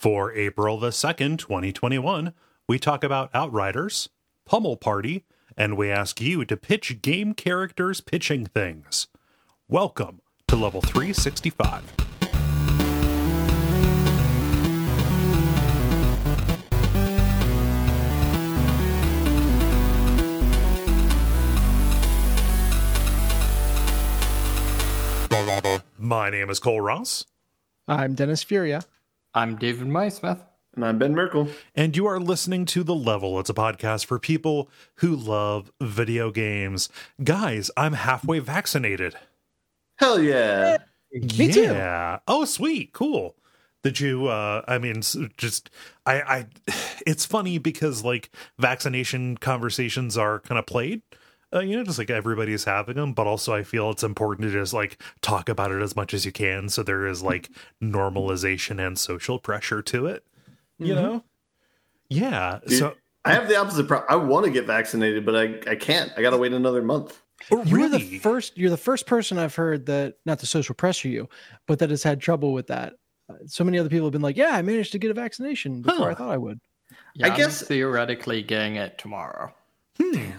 For April the 2nd, 2021, we talk about Outriders, Pummel Party, and we ask you to pitch game characters pitching things. Welcome to Level 365. My name is Cole Ross. I'm Dennis Furia. I'm David Maismith. And I'm Ben Merkel. And you are listening to The Level. It's a podcast for people who love video games. Guys, I'm halfway vaccinated. Hell yeah. Me too. Yeah. Oh, sweet. Cool. Did you, it's funny because like vaccination conversations are kind of played. Just like everybody's having them, but also I feel it's important to just like talk about it as much as you can. So there is like normalization and social pressure to it, you know? Yeah. Dude, so I have the opposite problem. I want to get vaccinated, but I can't. I got to wait another month. You're the first person I've heard that, not to social pressure you, but that has had trouble with that. So many other people have been like, yeah, I managed to get a vaccination before I thought I would. Yeah, I guess I'm theoretically getting it tomorrow. Damn.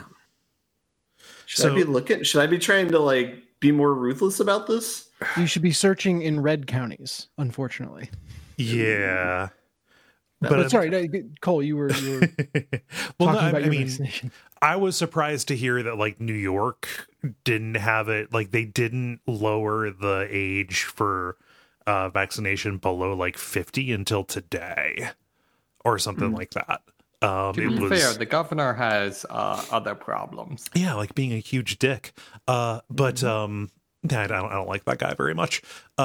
Should I be trying to like be more ruthless about this? You should be searching in red counties, unfortunately. Yeah. But sorry, Cole, you were well, talking about your vaccination. I was surprised to hear that like New York didn't have it, like they didn't lower the age for vaccination below like 50 until today or something like that. To be fair, the governor has other problems. Yeah, like being a huge dick. I don't like that guy very much.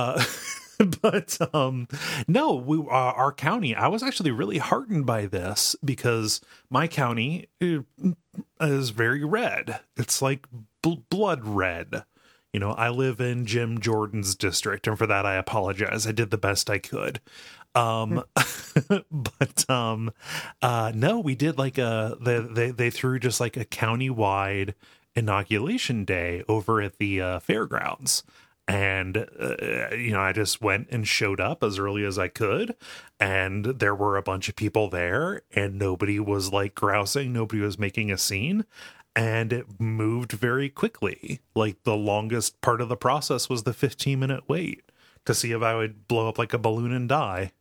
No, our county, I was actually really heartened by this because my county is very red. It's like blood red. You know, I live in Jim Jordan's district, and for that I apologize. I did the best I could. No, we did like they threw just like a countywide inoculation day over at the fairgrounds. And, I just went and showed up as early as I could. And there were a bunch of people there and nobody was like grousing. Nobody was making a scene. And it moved very quickly. Like the longest part of the process was the 15-minute wait to see if I would blow up like a balloon and die.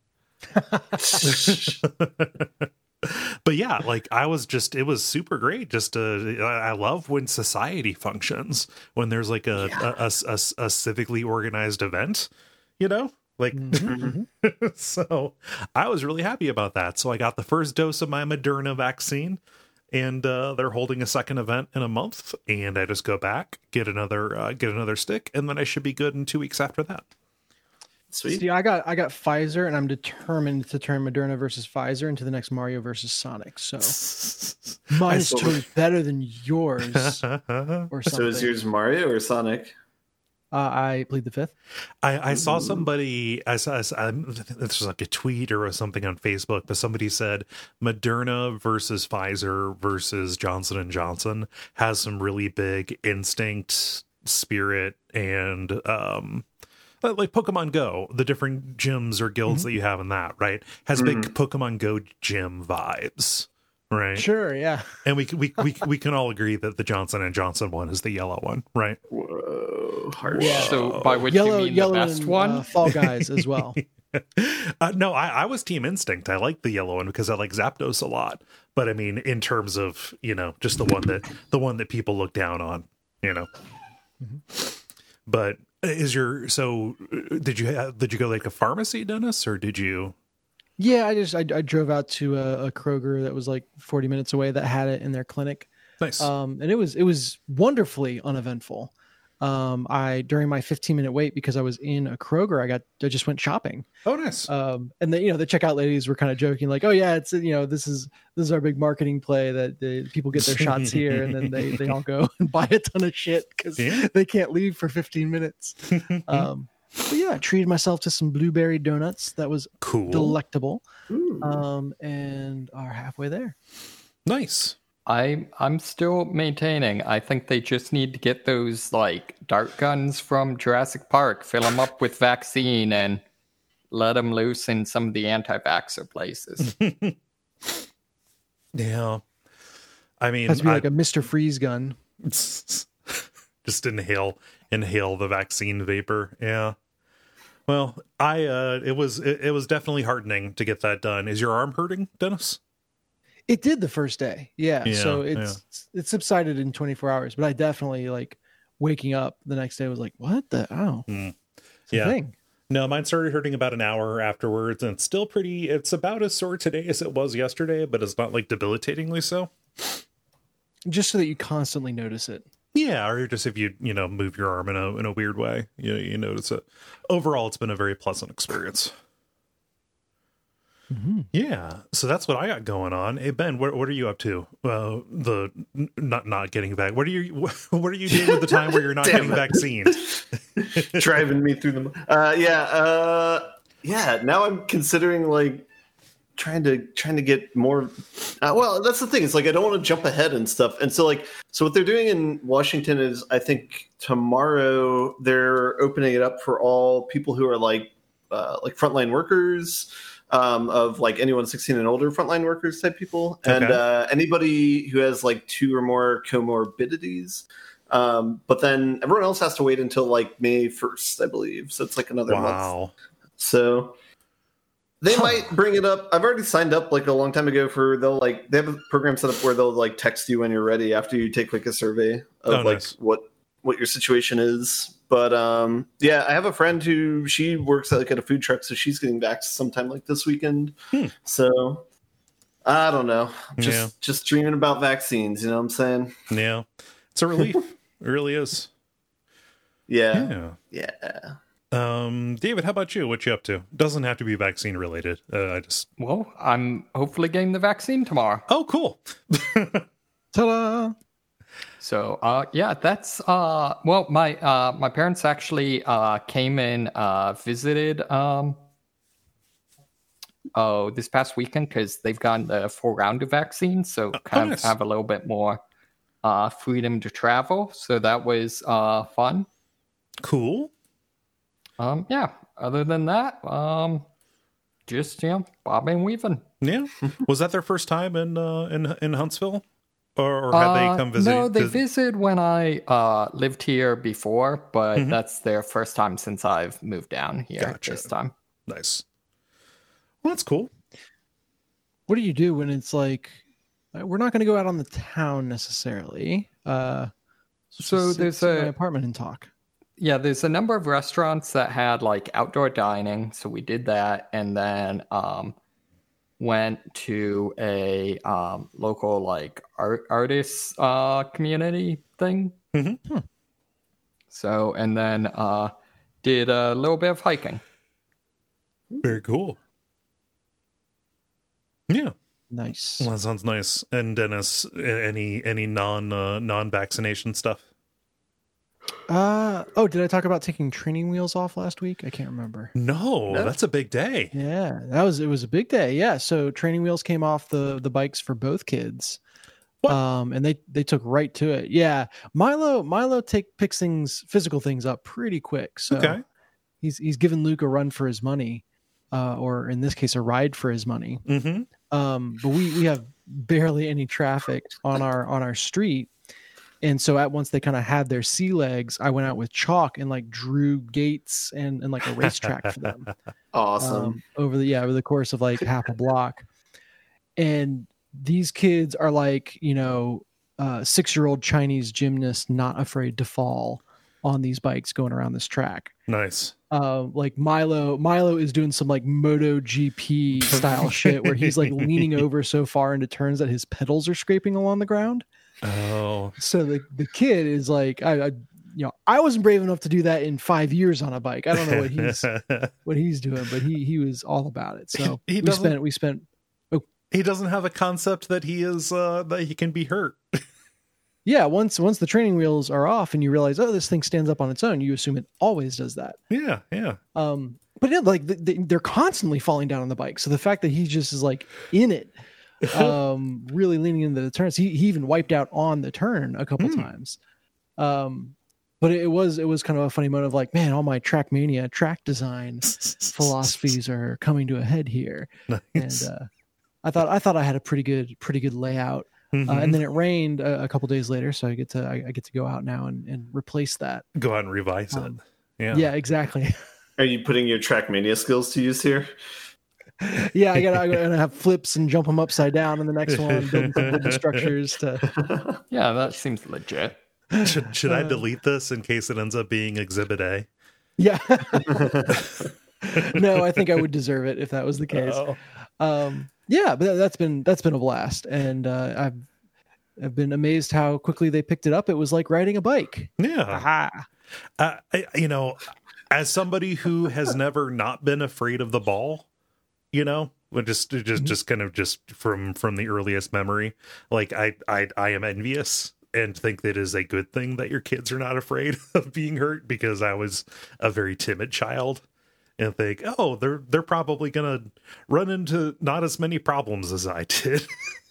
But yeah, like it was super great. I love when society functions, when there's like a civically organized event, like, so I was really happy about that. So I got the first dose of my Moderna vaccine and they're holding a second event in a month and I just go back, get another stick. And then I should be good in 2 weeks after that. Sweet. See, I got Pfizer, and I'm determined to turn Moderna versus Pfizer into the next Mario versus Sonic. So mine is totally better than yours, or something. So is yours Mario or Sonic? I plead the fifth. I saw somebody. This was like a tweet or something on Facebook, but somebody said Moderna versus Pfizer versus Johnson & Johnson has some really big instinct, spirit, and like Pokemon Go, the different gyms or guilds that you have in that, right? Has big Pokemon Go gym vibes, right? Sure, yeah. And we can all agree that the Johnson & Johnson one is the yellow one, right? Whoa, harsh. Yeah. So by which you mean the best and, one? Fall Guys as well. No, I was Team Instinct. I like the yellow one because I like Zapdos a lot. But I mean, in terms of just the one that people look down on, But did you go like a pharmacy, Dennis, or did you? Yeah, I drove out to a Kroger that was like 40 minutes away that had it in their clinic. Nice. And it was wonderfully uneventful. During my 15-minute wait, because I was in a Kroger, I just went shopping. Oh, nice. And the checkout ladies were kind of joking, like, "Oh yeah, it's this is our big marketing play that the people get their shots here, and then they all go and buy a ton of shit because they can't leave for 15 minutes." But yeah, I treated myself to some blueberry donuts. That was cool, delectable. And are halfway there. Nice. I'm still maintaining. I think they just need to get those like dart guns from Jurassic Park, fill them up with vaccine, and let them loose in some of the anti-vaxxer places. Yeah. I mean, has to be like a Mr. Freeze gun. Just inhale the vaccine vapor. Yeah. Well, it was definitely heartening to get that done. Is your arm hurting, Dennis? It did the first day. Yeah. Yeah, So it subsided in 24 hours, but I definitely like waking up the next day was like, what the, it's a thing. No, mine started hurting about an hour afterwards, and it's about as sore today as it was yesterday, but it's not like debilitatingly so. Just so that you constantly notice it. Yeah, or just if you move your arm in a weird way, you notice it. Overall, it's been a very pleasant experience. Mm-hmm. Yeah, so that's what I got going on. Hey Ben, what are you up to? The not getting back. What are you doing with the time where you're not getting vaccines? Driving me through them. Yeah. Now I'm considering like trying to get more. Well, that's the thing. It's like I don't want to jump ahead and stuff. And so what they're doing in Washington is I think tomorrow they're opening it up for all people who are like frontline workers. Of like anyone 16 and older, frontline workers type people, and anybody who has like 2 or more comorbidities. But then everyone else has to wait until like May 1st, I believe. So it's like another month. So they might bring it up. I've already signed up like a long time ago they have a program set up where they'll like text you when you're ready after you take like a survey of nice. What your situation is. But I have a friend who she works at a food truck, so she's getting back sometime like this weekend. So I don't know, just dreaming about vaccines. You know what I'm saying? Yeah, it's a relief. It really is. Yeah. David, how about you? What you up to? Doesn't have to be vaccine related. Well, I'm hopefully getting the vaccine tomorrow. Oh, cool. Ta-da! So, that's, my parents actually, came and, visited, this past weekend because they've gotten the full round of vaccines. So nice. Have a little bit more, freedom to travel. So that was, fun. Cool. Other than that, just, bobbing and weaving. Yeah. Was that their first time in Huntsville? Or had they come visit? No, they visited when I lived here before, but that's their first time since I've moved down here this time. Nice. Well, that's cool. What do you do when it's like, we're not going to go out on the town necessarily? So there's my apartment and talk. Yeah, there's a number of restaurants that had like outdoor dining, so we did that, and then went to a local like artist community thing. So, and then did a little bit of hiking. Very cool. Yeah. Nice. Well, that sounds nice. And Dennis, any non-vaccination stuff? Did I talk about taking training wheels off last week? I can't remember. No, that's a big day. Yeah, it was a big day. Yeah. So training wheels came off the bikes for both kids. What? And they took right to it. Yeah. Milo picks physical things up pretty quick. So he's given Luke a run for his money, or in this case, a ride for his money. But we have barely any traffic on our street. And so once they kind of had their sea legs, I went out with chalk and like drew gates and like a racetrack for them. Awesome. Over the course of like half a block. And these kids are like, 6-year-old Chinese gymnasts not afraid to fall on these bikes going around this track. Nice. Like Milo is doing some like MotoGP style shit where he's like leaning over so far into turns that his pedals are scraping along the ground. Oh, so the kid is like, I wasn't brave enough to do that in 5 years on a bike. I don't know what he's doing, but he was all about it. So we spent. Oh. He doesn't have a concept that he is that he can be hurt. Yeah, once the training wheels are off and you realize, this thing stands up on its own, you assume it always does that. Yeah. But they're constantly falling down on the bike. So the fact that he just is like in it. Really leaning into the turns. He even wiped out on the turn a couple times. but it was kind of a funny moment of like, man, all my Trackmania track design philosophies are coming to a head here. Nice. And I thought I had a pretty good layout. And then it rained a couple days later, so I get to go out now and replace that. Go out and revise it. Yeah, exactly. Are you putting your Trackmania skills to use here? Yeah, I gotta have flips and jump them upside down in the next one, building some wooden structures to. Yeah, that seems legit. Should I delete this in case it ends up being Exhibit A? Yeah. No, I think I would deserve it if that was the case. Yeah, but that's been a blast, and I've been amazed how quickly they picked it up. It was like riding a bike. Yeah. As somebody who has never not been afraid of the ball, just kind of just from the earliest memory, like I am envious and think that it is a good thing that your kids are not afraid of being hurt, because I was a very timid child and think, oh, they're probably gonna run into not as many problems as I did.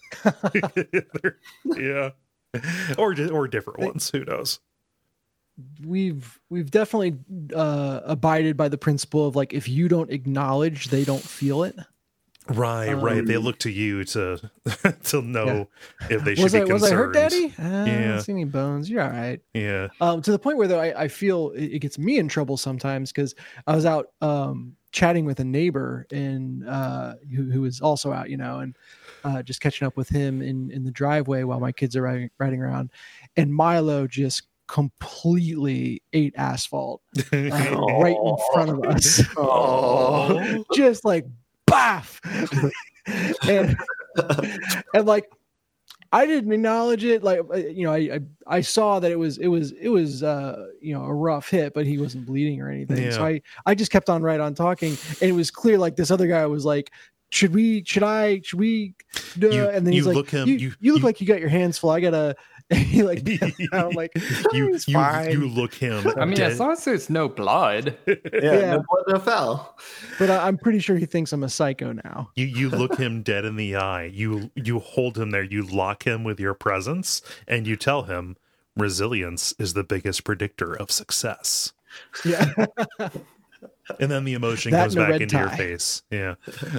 Yeah, or different ones. Who knows? We've definitely abided by the principle of like, if you don't acknowledge, they don't feel it. Right. They look to you to know if they should be concerned. Was I hurt, Daddy? I Yeah. don't see any bones. You're all right. Yeah. To the point where though I feel it gets me in trouble sometimes, because I was out chatting with a neighbor and who was also out, and just catching up with him in the driveway while my kids are riding around, and Milo just completely ate asphalt right in front of us. Just like baff. and like I didn't acknowledge it. Like, I saw that it was a rough hit, but he wasn't bleeding or anything. Yeah. So I just kept on right on talking, and it was clear like this other guy was like, should we and then he's like, look him, you look like you got your hands full. I gotta. He like, I'm like, you fine. look him. I mean, dead. as long as there's no blood. Yeah. No blood, no foul. But I'm pretty sure he thinks I'm a psycho now. You look him dead in the eye. You hold him there. You lock him with your presence, and you tell him resilience is the biggest predictor of success. Yeah. And then the emotion That goes and a back red into your tie. face. Yeah.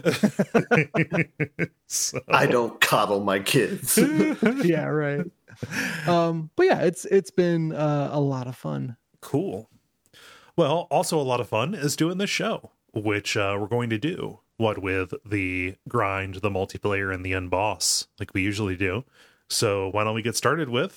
So, I don't coddle my kids. Yeah, right. But yeah, it's been a lot of fun. cool. Well, also a lot of fun is doing this show, which we're going to do with the grind, the multiplayer, and the end boss, like we usually do. So why don't we get started with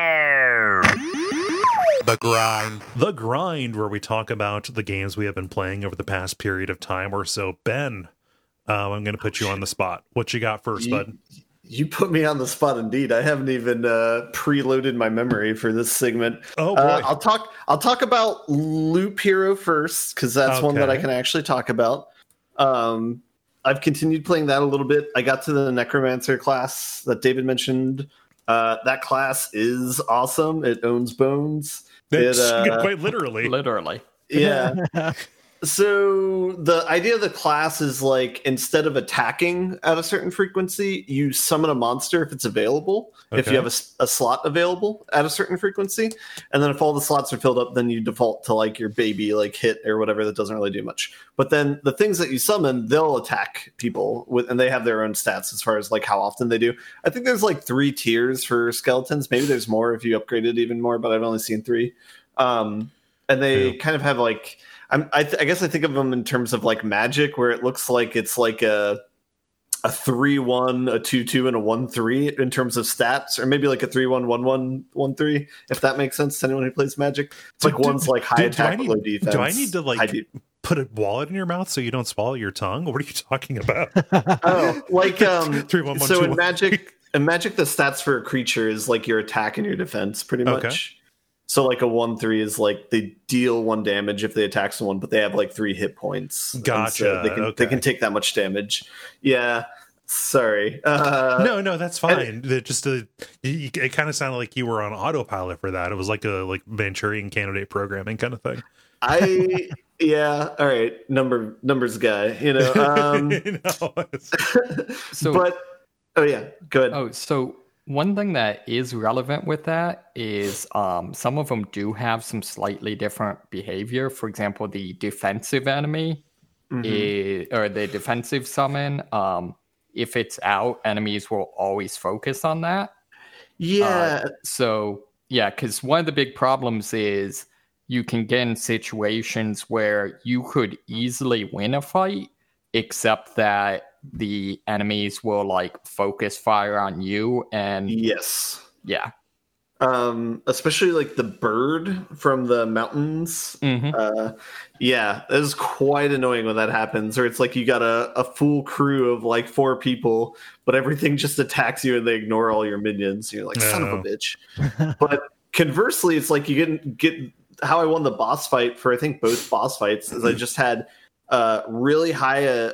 The Grind. The Grind, where we talk about the games we have been playing over the past period of time or so. Ben, I'm going to put you on the spot. What you got first, bud? You put me on the spot indeed. I haven't even preloaded my memory for this segment. Oh boy. I'll talk about Loop Hero first, because that's one that I can actually talk about. I've continued playing that a little bit. I got to the Necromancer class that David mentioned. That class is awesome. It owns bones. Quite literally. Literally. Yeah. So the idea of the class is like, instead of attacking at a certain frequency, you summon a monster if it's available. Okay. If you have a slot available at a certain frequency, and then if all the slots are filled up, then you default to like your baby like hit or whatever that doesn't really do much. But then the things that you summon, they'll attack people with, and they have their own stats as far as like how often they do. I think there's like 3 tiers for skeletons. Maybe there's more if you upgrade it even more, but I've only seen 3. And they kind of have like, I guess I think of them in terms of like Magic, where it looks like it's like a 3-1, a 2-2, and a 1-3 in terms of stats, or maybe like a 3-1, 1-1, 1-3, if that makes sense to anyone who plays Magic. It's like one's like high attack, low defense. Do I need to like put a wallet in your mouth so you don't swallow your tongue? What are you talking about? Oh, like 3, 1, 1, so 2, in Magic, the stats for a creature is like your attack and your defense, pretty much. Okay. So like a 1-3 is like they deal 1 damage if they attack someone, but they have like 3 hit points. Gotcha. So they can take that much damage. Yeah. Sorry. No, that's fine. It kind of sounded like you were on autopilot for that. It was like a Manchurian Candidate programming kind of thing. Yeah. All right. Numbers guy. You know. So, but oh yeah, go ahead. so One thing that is relevant with that is some of them do have some slightly different behavior. For example, the defensive enemy or the defensive summon, if it's out, enemies will always focus on that. Yeah. Because one of the big problems is you can get in situations where you could easily win a fight, except that the enemies will like focus fire on you. And yes. Yeah. Especially like the bird from the mountains. Yeah, that is quite annoying when that happens. Or it's like you got a full crew of like 4 people, but everything just attacks you and they ignore all your minions. You're like, son of a bitch. But conversely, it's like you get how I won the boss fight for I think both boss fights is I just had really high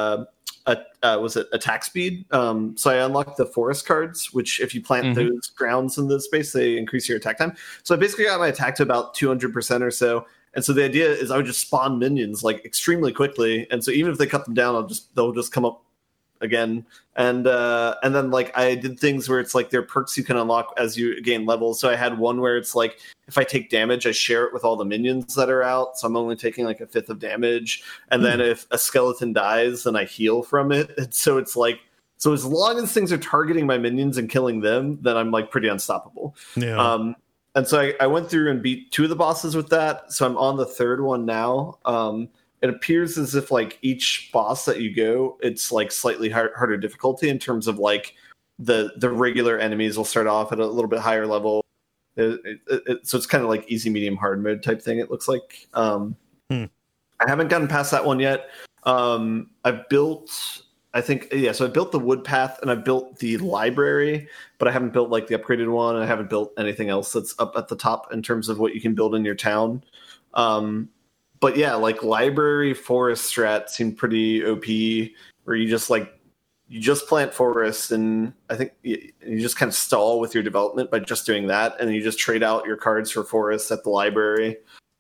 was it attack speed? So I unlocked the forest cards, which if you plant those grounds in the space, they increase your attack time. So I basically got my attack to about 200% or so. And so the idea is I would just spawn minions like extremely quickly. And so even if they cut them down, they'll just come up again. And then like I did things where it's like there are perks you can unlock as you gain levels. So I had one where it's like if I take damage, I share it with all the minions that are out. So I'm only taking like 1/5 of damage. And then if a skeleton dies, then I heal from it. And so it's like, so as long as things are targeting my minions and killing them, then I'm like pretty unstoppable. Yeah. And so I went through and beat 2 of the bosses with that. So I'm on the 3rd one now. It appears as if like each boss that you go, it's like slightly harder difficulty in terms of like the regular enemies will start off at a little bit higher level. So it's kind of like easy, medium, hard mode type thing. It looks like. I haven't gotten past that one yet. I've built, I think, so I built the wood path and I built the library, but I haven't built like the upgraded one. I haven't built anything else that's up at the top in terms of what you can build in your town. But yeah, like library forest strat seemed pretty OP, where you just plant forests, and I think you just kind of stall with your development by just doing that, and you just trade out your cards for forests at the library.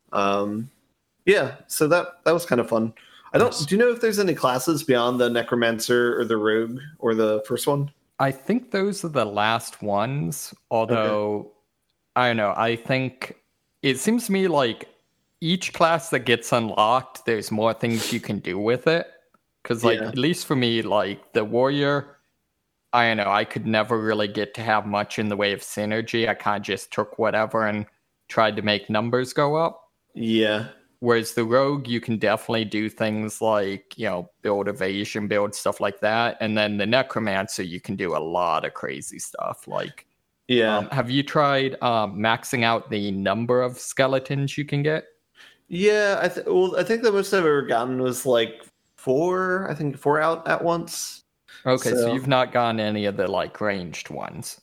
Yeah, so that was kind of fun. Do you know if there's any classes beyond the necromancer or the rogue or the first one? I think those are the last ones, although I don't know. I think it seems to me like each class that gets unlocked, there's more things you can do with it. Because, like, at least for me, like, the warrior, I don't know, I could never really get to have much in the way of synergy. I kind of just took whatever and tried to make numbers go up. Yeah. Whereas the rogue, you can definitely do things like, you know, build evasion, build stuff like that. And then the necromancer, you can do a lot of crazy stuff. Like, have you tried maxing out the number of skeletons you can get? Yeah, I think the most I've ever gotten was like 4. I think 4 out at once. Okay, so you've not gotten any of the like ranged ones.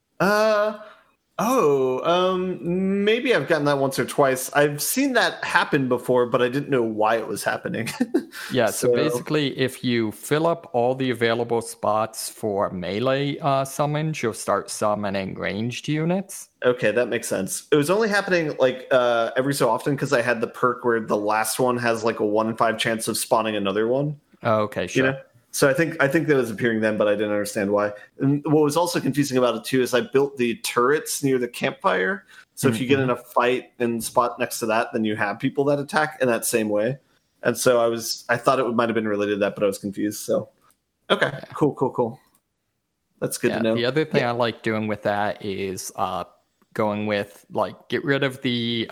Maybe I've gotten that once or twice. I've seen that happen before, but I didn't know why it was happening. Yeah, so basically, if you fill up all the available spots for melee summons, you'll start summoning ranged units. Okay, that makes sense. It was only happening like every so often because I had the perk where the last one has like a 1 in 5 chance of spawning another one. Oh, okay, sure. You know? So I think that was appearing then, but I didn't understand why. And what was also confusing about it too is I built the turrets near the campfire. So if you get in a fight and spot next to that, then you have people that attack in that same way. And so I thought it might have been related to that, but I was confused. So okay, cool. That's good to know. The other thing I like doing with that is going with like get rid of the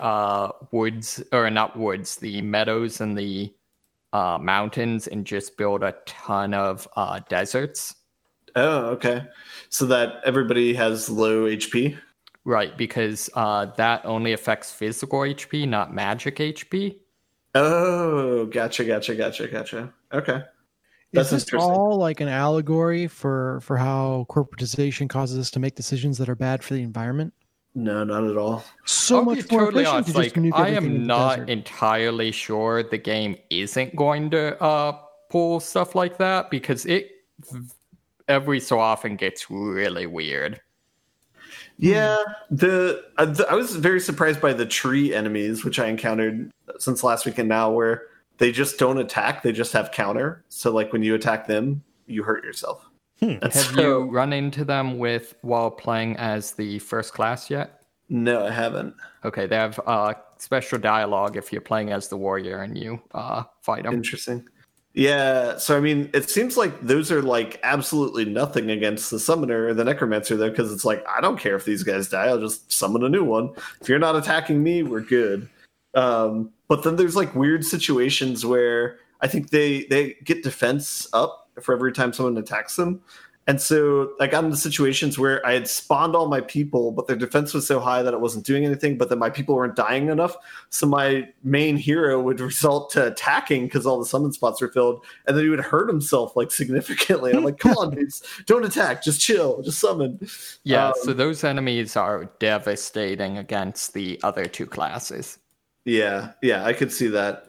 the meadows and the mountains and just build a ton of deserts. Oh, okay. So that everybody has low HP? Right, because that only affects physical HP, not magic HP. Oh, gotcha. Okay. Is this all like an allegory for how corporatization causes us to make decisions that are bad for the environment? No, not at all. So I'll much more totally efficient honest, to just I am not desert. entirely sure the game isn't going to pull stuff like that because it every so often gets really weird. Yeah, I was very surprised by the tree enemies, which I encountered since last weekend now, where they just don't attack; they just have counter. So, like when you attack them, you hurt yourself. Have you run into them while playing as the first class yet? No, I haven't. Okay, they have special dialogue if you're playing as the warrior and you fight them. Interesting. Yeah, so I mean, it seems like those are like absolutely nothing against the summoner or the necromancer, though, because it's like, I don't care if these guys die, I'll just summon a new one. If you're not attacking me, we're good. But then there's like weird situations where I think they get defense up for every time someone attacks them. And so I got into situations where I had spawned all my people, but their defense was so high that it wasn't doing anything, but then my people weren't dying enough. So my main hero would result to attacking because all the summon spots were filled, and then he would hurt himself like significantly. I'm like, come on, dudes, don't attack, just chill, just summon. Yeah, so those enemies are devastating against the other two classes. Yeah, I could see that.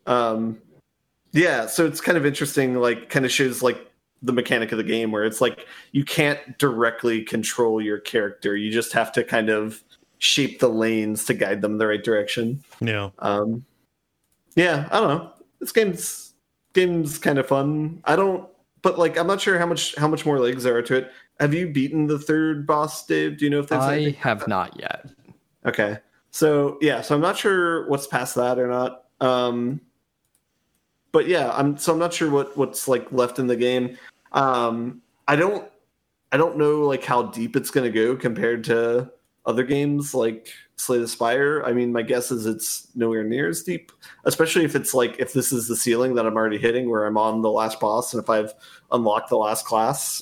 Yeah, so it's kind of interesting, like kind of shows like the mechanic of the game where it's like you can't directly control your character. You just have to kind of shape the lanes to guide them in the right direction. Yeah. Yeah, I don't know. This game's kind of fun. But like I'm not sure how much more legs there are to it. Have you beaten the third boss, Dave? Do you know if there's I have not yet. Okay. So I'm not sure what's past that or not. But yeah, I'm not sure what's like left in the game. I don't know like how deep it's going to go compared to other games like Slay the Spire. I mean, my guess is it's nowhere near as deep, especially if it's like if this is the ceiling that I'm already hitting, where I'm on the last boss, and if I've unlocked the last class.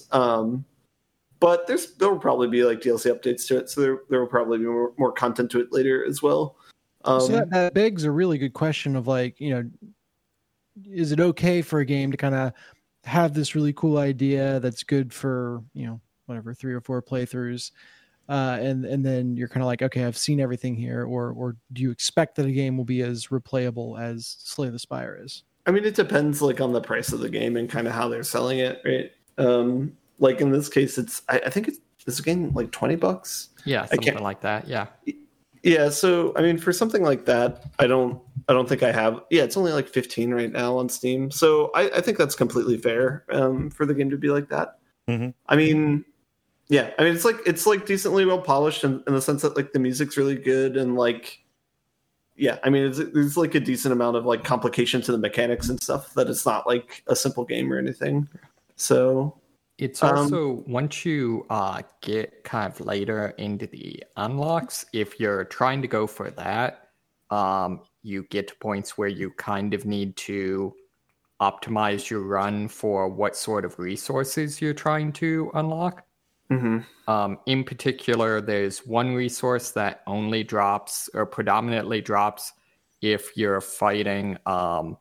But there will probably be like DLC updates to it, so there will probably be more content to it later as well. So that begs a really good question of like, you know, is it okay for a game to kind of have this really cool idea that's good for, you know, whatever, 3 or 4 playthroughs, and then you're kind of like, okay, I've seen everything here, or do you expect that a game will be as replayable as Slay the Spire is? I mean, it depends like on the price of the game and kind of how they're selling it, right? Like in this case, I think it's a game like $20. Yeah, something like that. Yeah. Yeah, so I mean, for something like that, I don't think I have. Yeah, it's only like 15 right now on Steam, so I think that's completely fair for the game to be like that. Mm-hmm. I mean, yeah, I mean it's like decently well polished in the sense that like the music's really good and like, yeah, I mean there's like a decent amount of like complication to the mechanics and stuff that it's not like a simple game or anything. So. It's also, once you get kind of later into the unlocks, if you're trying to go for that, you get to points where you kind of need to optimize your run for what sort of resources you're trying to unlock. Mm-hmm. In particular, there's one resource that only drops or predominantly drops if you're fighting 4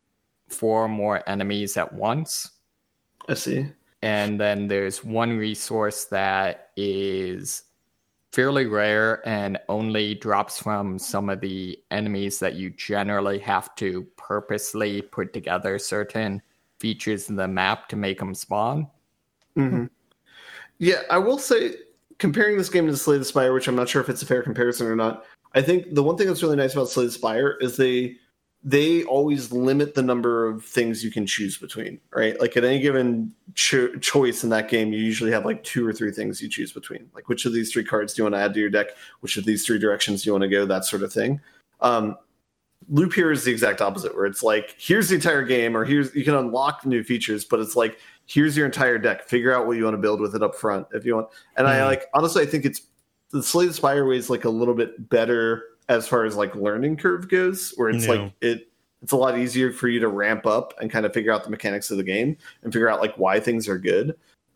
more enemies at once. I see. And then there's one resource that is fairly rare and only drops from some of the enemies that you generally have to purposely put together certain features in the map to make them spawn. Mm-hmm. Yeah, I will say, comparing this game to Slay the Spire, which I'm not sure if it's a fair comparison or not, I think the one thing that's really nice about Slay the Spire is they always limit the number of things you can choose between, right? Like at any given choice in that game, you usually have like 2 or 3 things you choose between. Like which of these 3 cards do you want to add to your deck? Which of these 3 directions do you want to go? That sort of thing. Loop Hero is the exact opposite, where it's like, here's the entire game, or you can unlock new features, but it's like, here's your entire deck. Figure out what you want to build with it up front if you want. And honestly, I think it's the Slay the Spire way is like a little bit better as far as like learning curve goes, where it's like it's a lot easier for you to ramp up and kind of figure out the mechanics of the game and figure out like why things are good.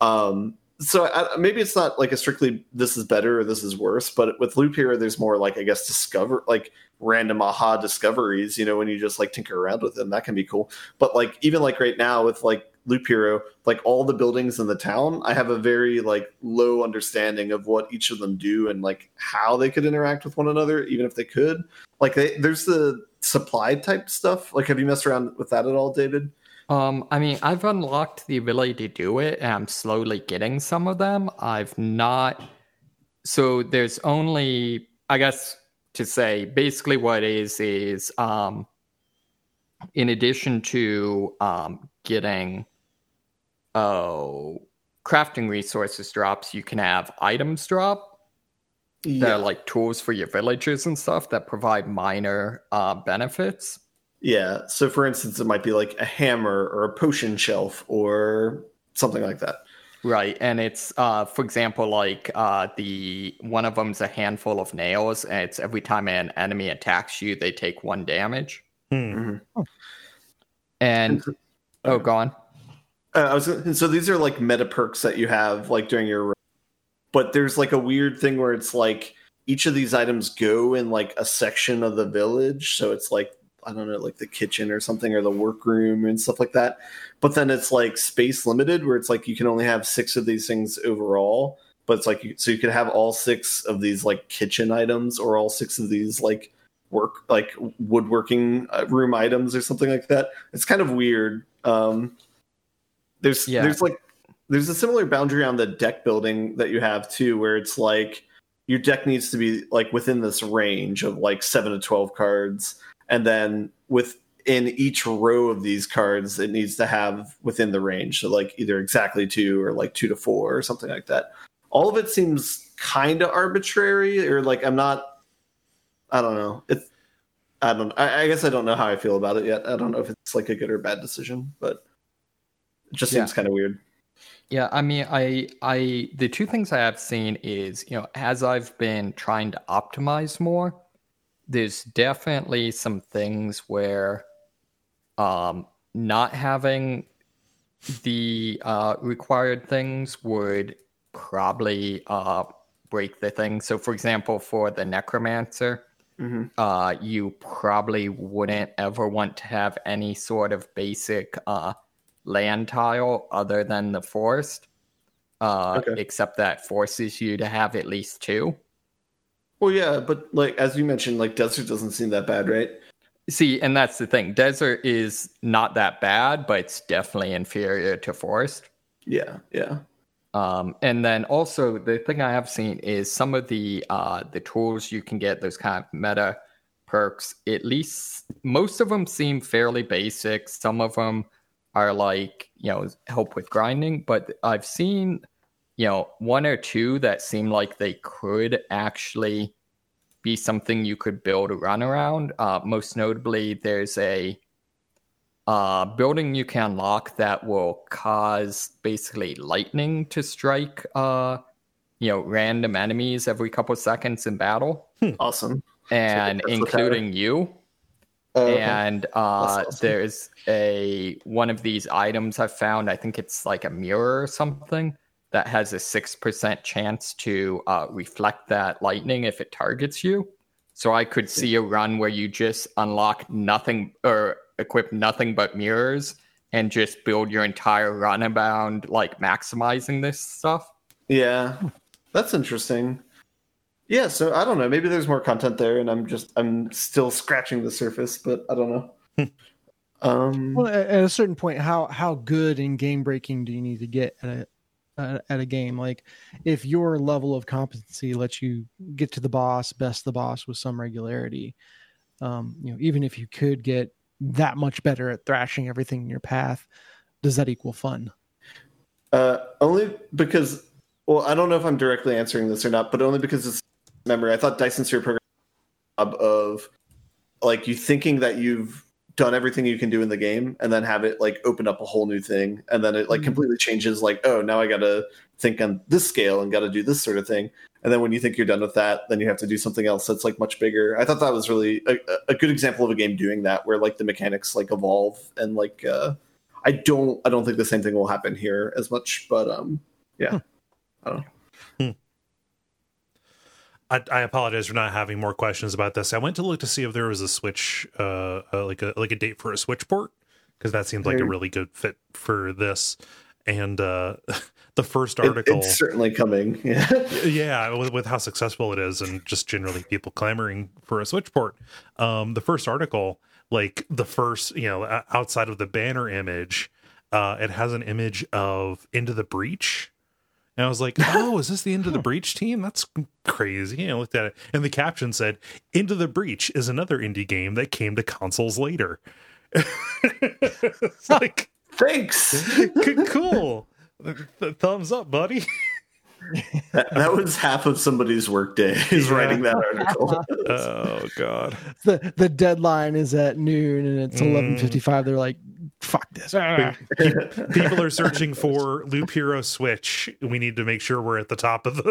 So maybe it's not like a strictly this is better or this is worse, but with Loop Hero, there's more like, I guess, random aha discoveries, you know, when you just like tinker around with them, that can be cool. But like, even like right now with like Loop Hero, like all the buildings in the town, I have a very like low understanding of what each of them do and like how they could interact with one another, even if they could. Like there's the supply type stuff. Like, have you messed around with that at all, David? I mean, I've unlocked the ability to do it, and I'm slowly getting some of them. I've not. So there's only, I guess, to say basically what it is in addition to getting crafting resources drops, you can have items drop. Yeah. They're like tools for your villagers and stuff that provide minor benefits. Yeah. So, for instance, it might be like a hammer or a potion shelf or something like that. Right, and it's for example, like the one of them's a handful of nails, and it's every time an enemy attacks you, they take 1 damage. Mm-hmm. And go on. So these are like meta perks that you have like during your run. But there's like a weird thing where it's like each of these items go in like a section of the village. So it's like, I don't know, like the kitchen or something, or the workroom and stuff like that. But then it's like space limited, where it's like you can only have 6 of these things overall. But it's like so you could have all 6 of these like kitchen items, or all 6 of these like woodworking room items, or something like that. It's kind of weird. There's a similar boundary on the deck building that you have too, where it's like your deck needs to be like within this range of like 7 to 12 cards. And then within each row of these cards, it needs to have within the range. So like either exactly 2 or like 2 to 4 or something like that. All of it seems kind of arbitrary, or like I don't know. I guess I don't know how I feel about it yet. I don't know if it's like a good or bad decision, but it just seems kind of weird. Yeah, I mean, I the 2 things I have seen is, as I've been trying to optimize more, there's definitely some things where not having the required things would probably break the thing. So, for example, for the necromancer, you probably wouldn't ever want to have any sort of basic land tile other than the forest, except that forces you to have at least 2. Well, yeah, but like as you mentioned, like desert doesn't seem that bad, right? See, and that's the thing. Desert is not that bad, but it's definitely inferior to forest. Yeah. And then also the thing I have seen is some of the tools you can get, those kind of meta perks. At least most of them seem fairly basic. Some of them are like help with grinding, but I've seen 1 or 2 that seem like they could actually be something you could build a run around. Most notably, there's a building you can unlock that will cause basically lightning to strike random enemies every couple seconds in battle. Awesome. And so including you. And awesome. There's one of these items I found, I think it's like a mirror or something, that has a 6% chance to reflect that lightning if it targets you. So I could see a run where you just unlock nothing or equip nothing but mirrors and just build your entire run around like maximizing this stuff. Yeah, that's interesting. Yeah, so I don't know. Maybe there's more content there, and I'm still scratching the surface, but I don't know. Well, at a certain point, how good and game breaking do you need to get at a game? Like, if your level of competency lets you get to the boss, best the boss with some regularity, even if you could get that much better at thrashing everything in your path, does that equal fun? Only because, well, I don't know if I'm directly answering this or not, but only because it's memory. I thought Dyson Sphere program of like you thinking that you've done everything you can do in the game, and then have it like open up a whole new thing, and then it like completely changes. Like, oh, now I got to think on this scale and got to do this sort of thing. And then when you think you're done with that, then you have to do something else that's like much bigger. I thought that was really a good example of a game doing that, where like the mechanics like evolve, and like I don't think the same thing will happen here as much, but yeah, I don't know. I apologize for not having more questions about this. I went to look to see if there was a Switch, like a date for a Switch port, because that seems like a really good fit for this. And the first article, it's certainly coming. Yeah, with how successful it is, and just generally people clamoring for a Switch port. The first article, like the first, outside of the banner image, it has an image of Into the Breach. And I was like, oh, is this the Into the Breach team? That's crazy. I looked at it, and the caption said, Into the Breach is another indie game that came to consoles later. It's like, thanks. Cool. Thumbs up, buddy. That was half of somebody's workday is writing that article. Oh god. The deadline is at noon and it's 11:55. They're like, fuck this. People are searching for Loop Hero Switch. We need to make sure we're at the top of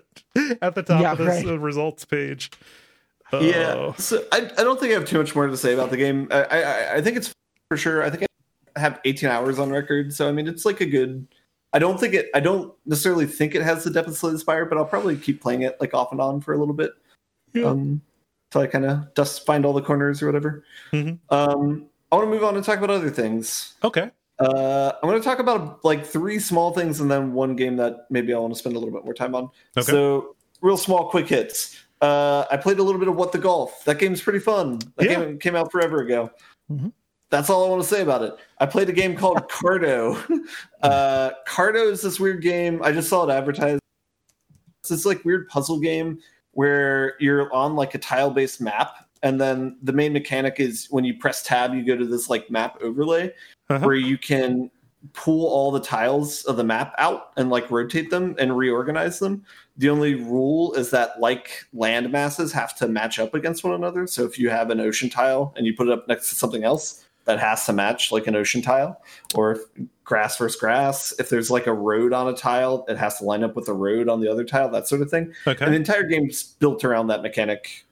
the results page. Yeah. So I don't think I have too much more to say about the game. I think it's for sure. I think I have 18 hours on record. So I mean it's like a good. I don't necessarily think it has the depth of Slay the Spire, but I'll probably keep playing it like off and on for a little bit. Yeah. Till I kind of find all the corners or whatever. Mm-hmm. I want to move on and talk about other things. Okay. I'm going to talk about like 3 small things and then one game that maybe I want to spend a little bit more time on. Okay. So real small, quick hits. I played a little bit of What the Golf. That game's pretty fun. That game came out forever ago. Mm-hmm. That's all I want to say about it. I played a game called Cardo. Cardo is this weird game. I just saw it advertised. It's this like weird puzzle game where you're on like a tile-based map, and then the main mechanic is when you press tab, you go to this like map overlay where you can pull all the tiles of the map out and like rotate them and reorganize them. The only rule is that like land masses have to match up against one another. So if you have an ocean tile and you put it up next to something else, that has to match like an ocean tile, or if grass versus grass. If there's like a road on a tile, it has to line up with the road on the other tile, that sort of thing. Okay. And the entire game's built around that mechanic.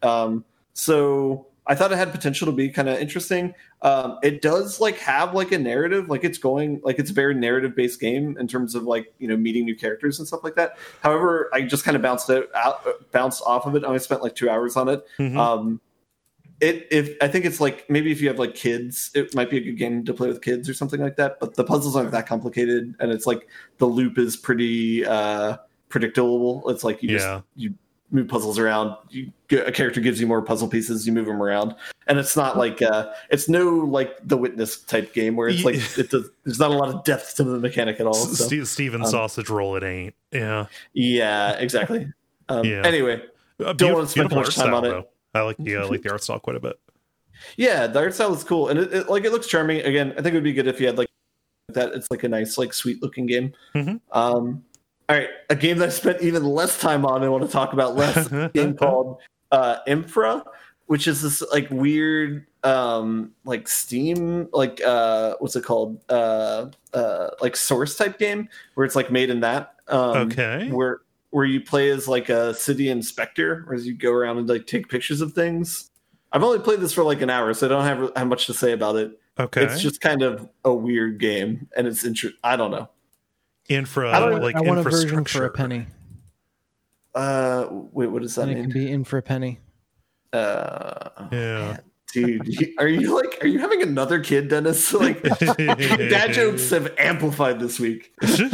So I thought it had potential to be kind of interesting. It does like have like a narrative, like it's a very narrative based game in terms of like, you know, meeting new characters and stuff like that. However, I just kind of bounced off of it. I only spent like 2 hours on it. Mm-hmm. I think it's like maybe if you have like kids, it might be a good game to play with kids or something like that. But the puzzles aren't that complicated, and it's like the loop is pretty predictable. It's like you move puzzles around. A character gives you more puzzle pieces, you move them around, and it's not like it's no like The Witness type game where it's like there's not a lot of depth to the mechanic at all. So. Steven Sausage Roll, it ain't. Yeah, exactly. Anyway, don't want to spend too much time on it. Though. I like the art style quite a bit. Yeah, the art style is cool, and it looks charming. Again, I think it would be good if you had like that. It's like a nice, like sweet looking game. Mm-hmm. All right, a game that I spent even less time on and want to talk about less. A game called Infra, which is this like weird, like Steam, like what's it called? Like Source type game where it's like made in that. Where you play as like a city inspector, or as you go around and like take pictures of things. I've only played this for like an hour, so I don't have much to say about it. Okay, it's just kind of a weird game, and it's I don't know. I want a version for a penny. Wait, what does that mean? It can be in for a penny. Yeah. Dude, are you having another kid, Dennis? Like, dad jokes have amplified this week.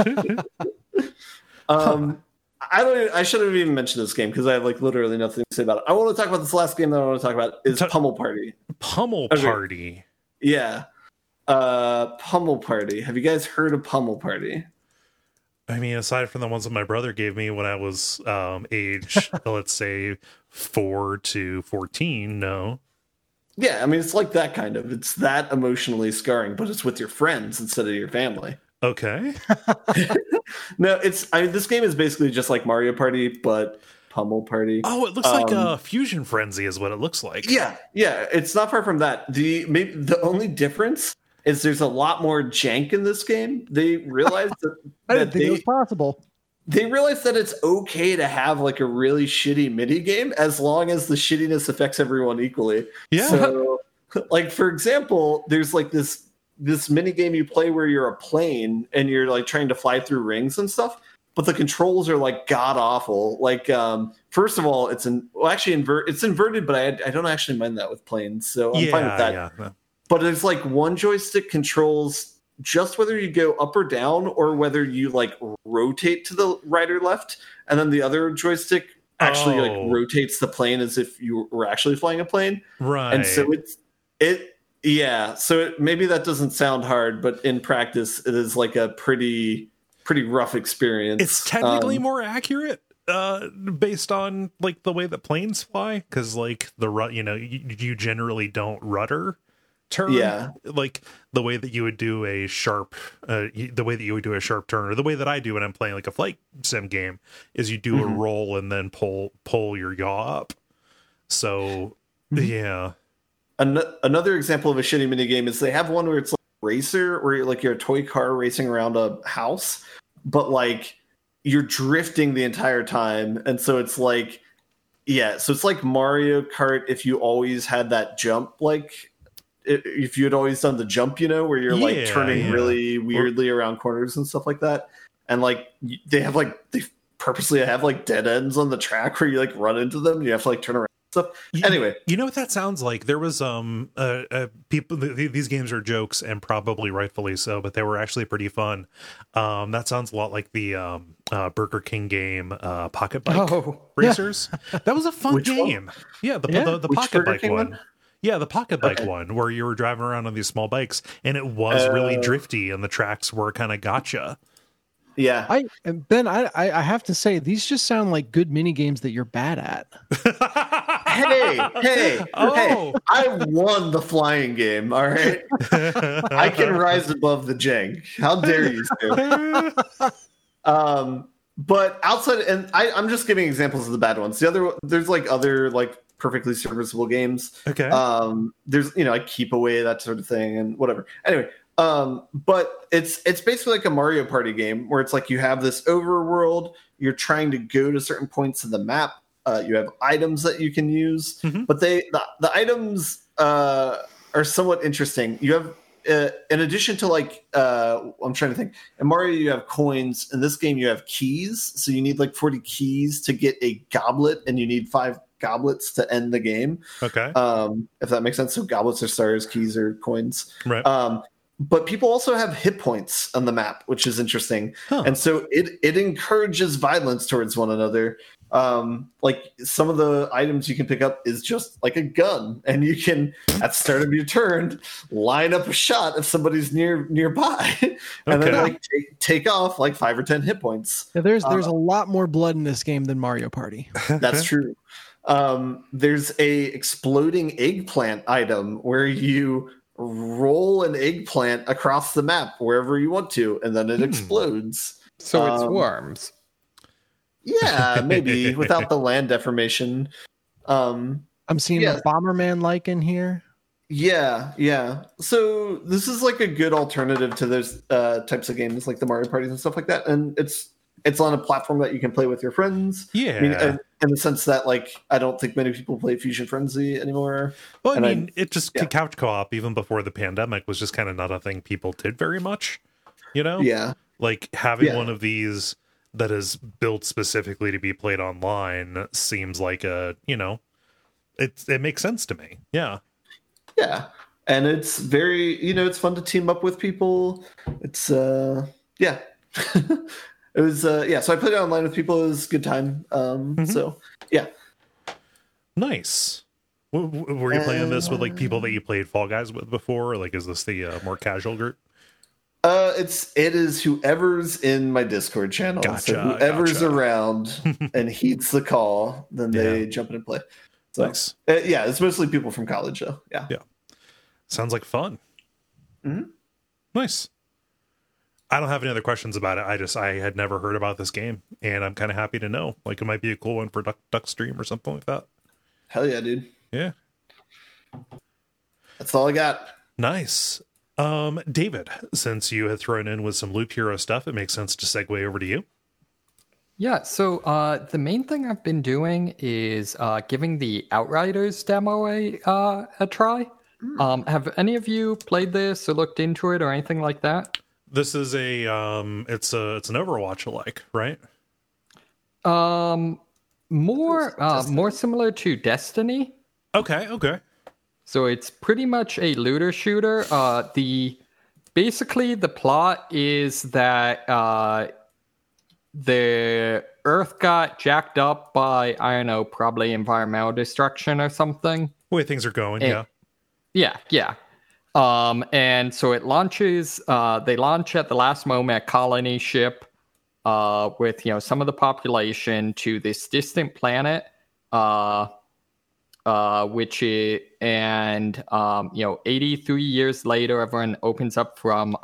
I shouldn't have even mentioned this game because I have like literally nothing to say about it. I want to talk about this last game that I want to talk about is Pummel Party. Pummel Party. Yeah. Pummel Party. Have you guys heard of Pummel Party? I mean, aside from the ones that my brother gave me when I was age, let's say 4 to 14, no. Yeah, I mean, it's like that kind of. It's that emotionally scarring, but it's with your friends instead of your family. Okay. No, this game is basically just like Mario Party, but Pummel Party. Oh, it looks like Fusion Frenzy is what it looks like. Yeah, it's not far from that. The only difference is there's a lot more jank in this game. They realized that I didn't think it was possible. They realized that it's okay to have like a really shitty mini game as long as the shittiness affects everyone equally. Yeah. So, like for example, there's like this mini game you play where you're a plane and you're like trying to fly through rings and stuff, but the controls are like god awful. Like, first of all, it's inverted, but I don't actually mind that with planes, so I'm fine with that. Yeah. But it's like one joystick controls just whether you go up or down, or whether you like rotate to the right or left, and then the other joystick actually like rotates the plane as if you were actually flying a plane. Right. And so maybe that doesn't sound hard, but in practice, it is like a pretty rough experience. It's technically more accurate based on like the way that planes fly, because like you generally don't rudder turn, Yeah. like the way that you would do a sharp the way that you would do a sharp turn, or the way that I do when I'm playing like a flight sim game, is you do a roll and then pull your yaw up. So yeah. Another example of a shitty mini game is they have one where it's like racer, where you're a toy car racing around a house, but like you're drifting the entire time, and so it's like so it's like Mario Kart if you always had that jump, like if you had always done the jump, where you're like turning really weirdly around corners and stuff like that, and like they purposely have like dead ends on the track where you like run into them and you have to like turn around. Anyway, you know what that sounds like? There was people. These games are jokes, and probably rightfully so, but they were actually pretty fun. That sounds a lot like the Burger King game, Pocket Bike Racers. Yeah. That was a fun game. One? Yeah, the Pocket Bike one. Yeah, the Pocket Bike one, where you were driving around on these small bikes, and it was really drifty, and the tracks were kind of gotcha. Yeah, Ben, I have to say, these just sound like good mini games that you're bad at. Hey! I won the flying game. All right, I can rise above the jank. How dare you, Stu? But outside, and I'm just giving examples of the bad ones. There's other perfectly serviceable games. Okay. There's like Keep Away, that sort of thing, and whatever. Anyway. But it's basically like a Mario Party game where it's like you have this overworld, you're trying to go to certain points of the map, you have items that you can use, but the items are somewhat interesting. You have in addition to I'm trying to think, in Mario you have coins, in this game you have keys, so you need like 40 keys to get a goblet, and you need 5 goblets to end the game. Okay. If that makes sense. So goblets are stars, keys are coins. Right. But people also have hit points on the map, which is interesting. And so it encourages violence towards one another. Like some of the items you can pick up is just like a gun, and you can, at the start of your turn, line up a shot if somebody's nearby, and then like take off like 5 or 10 hit points. Yeah, there's a lot more blood in this game than Mario Party. That's true. There's a exploding eggplant item where you roll an eggplant across the map wherever you want to, and then it explodes. So it's worms. Yeah, maybe without the land deformation. I'm seeing a Bomberman like in here. Yeah. So this is like a good alternative to those types of games, like the Mario parties and stuff like that, and it's on a platform that you can play with your friends. Yeah. I mean, in the sense that, like, I don't think many people play Fusion Frenzy anymore. Well, I mean, it just couch co-op, even before the pandemic, was just kind of not a thing people did very much, Yeah. Like, having one of these that is built specifically to be played online seems like it makes sense to me. Yeah. Yeah. And it's very, it's fun to team up with people. It's, yeah. It was so I played it online with people. It was a good time. So yeah, nice. Were you playing this with like people that you played Fall Guys with before, or like is this the more casual group? It is whoever's in my Discord channel. Gotcha, so whoever's around and heeds the call, then they jump in and play. So, nice. It's mostly people from college though. Yeah. Sounds like fun. Nice. I don't have any other questions about it. I had never heard about this game, and I'm kind of happy to know. Like, it might be a cool one for Duck Stream or something like that. Hell yeah, dude. Yeah. That's all I got. Nice. David, since you had thrown in with some Loop Hero stuff, it makes sense to segue over to you. Yeah, so the main thing I've been doing is giving the Outriders demo a try. Have any of you played this or looked into it or anything like that? This is it's an Overwatch alike, right? More similar to Destiny. Okay. So it's pretty much a looter shooter. Basically the plot is that the Earth got jacked up by, I don't know, probably environmental destruction or something. The way things are going, Yeah. And so it launches, they launch at the last moment a colony ship with, some of the population to this distant planet and 83 years later, everyone opens up from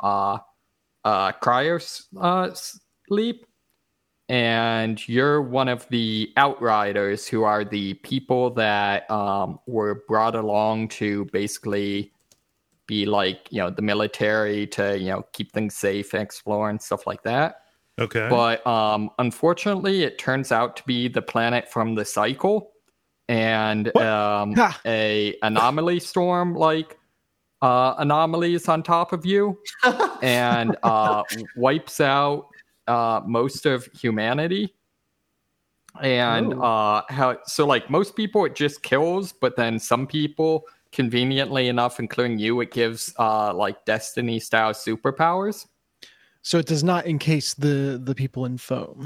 cryo sleep, and you're one of the outriders, who are the people that were brought along to basically be like, the military to, keep things safe and explore and stuff like that. Okay. But unfortunately, it turns out to be the planet from the cycle, and a anomaly storm anomalies on top of you, and wipes out most of humanity. And most people it just kills, but then some people, conveniently enough, including you, it gives Destiny style superpowers. So it does not encase the people in foam.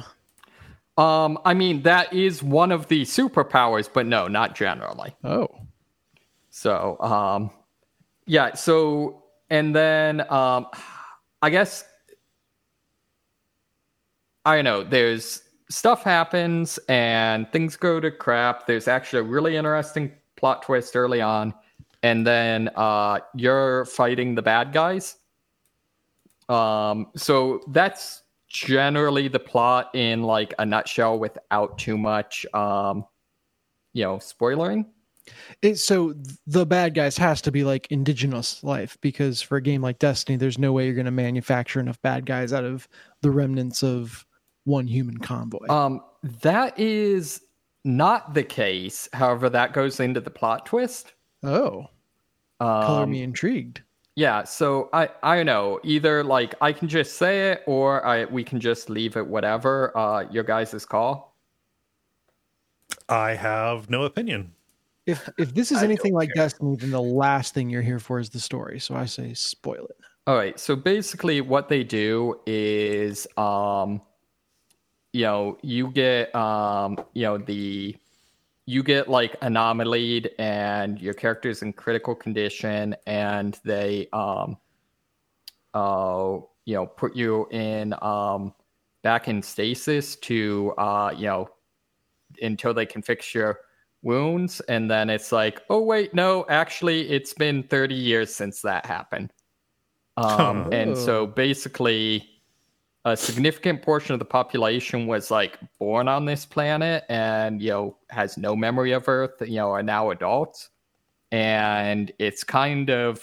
That is one of the superpowers, but no, not generally. Oh. So, yeah. So, and then, I guess, I don't know, there's stuff happens and things go to crap. There's actually a really interesting plot twist early on. And then, you're fighting the bad guys. So that's generally the plot in a nutshell without too much spoiling. So the bad guys has to be indigenous life, because for a game like Destiny, there's no way you're going to manufacture enough bad guys out of the remnants of one human convoy. That is not the case. However, that goes into the plot twist. Oh, color me intrigued. Yeah, so I don't know. Either I can just say it, or we can just leave it. Whatever. Your guys' call. I have no opinion. If this is anything like Destiny, then the last thing you're here for is the story. So I say spoil it. All right. So basically, what they do is, you get you get anomalied, and your character's in critical condition, and they put you in back in stasis to until they can fix your wounds. And then it's oh wait, no, actually it's been 30 years since that happened. And so basically a significant portion of the population was born on this planet and, has no memory of Earth, are now adults. And it's kind of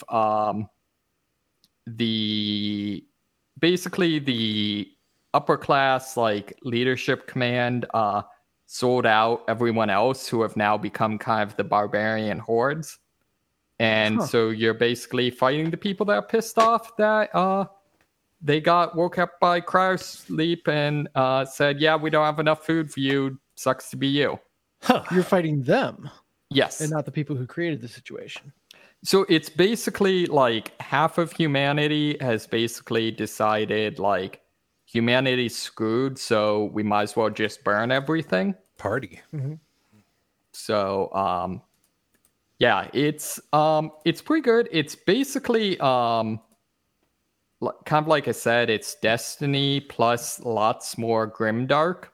basically the upper class, leadership command, sold out everyone else, who have now become kind of the barbarian hordes. And so you're basically fighting the people that are pissed off that, they got woke up by cryo sleep and said, yeah, we don't have enough food for you. Sucks to be you. Huh. You're fighting them. Yes. And not the people who created the situation. So it's basically half of humanity has basically decided humanity's screwed, so we might as well just burn everything. Party. Mm-hmm. So, yeah, it's pretty good. It's basically, kind of like I said, it's Destiny plus lots more grimdark.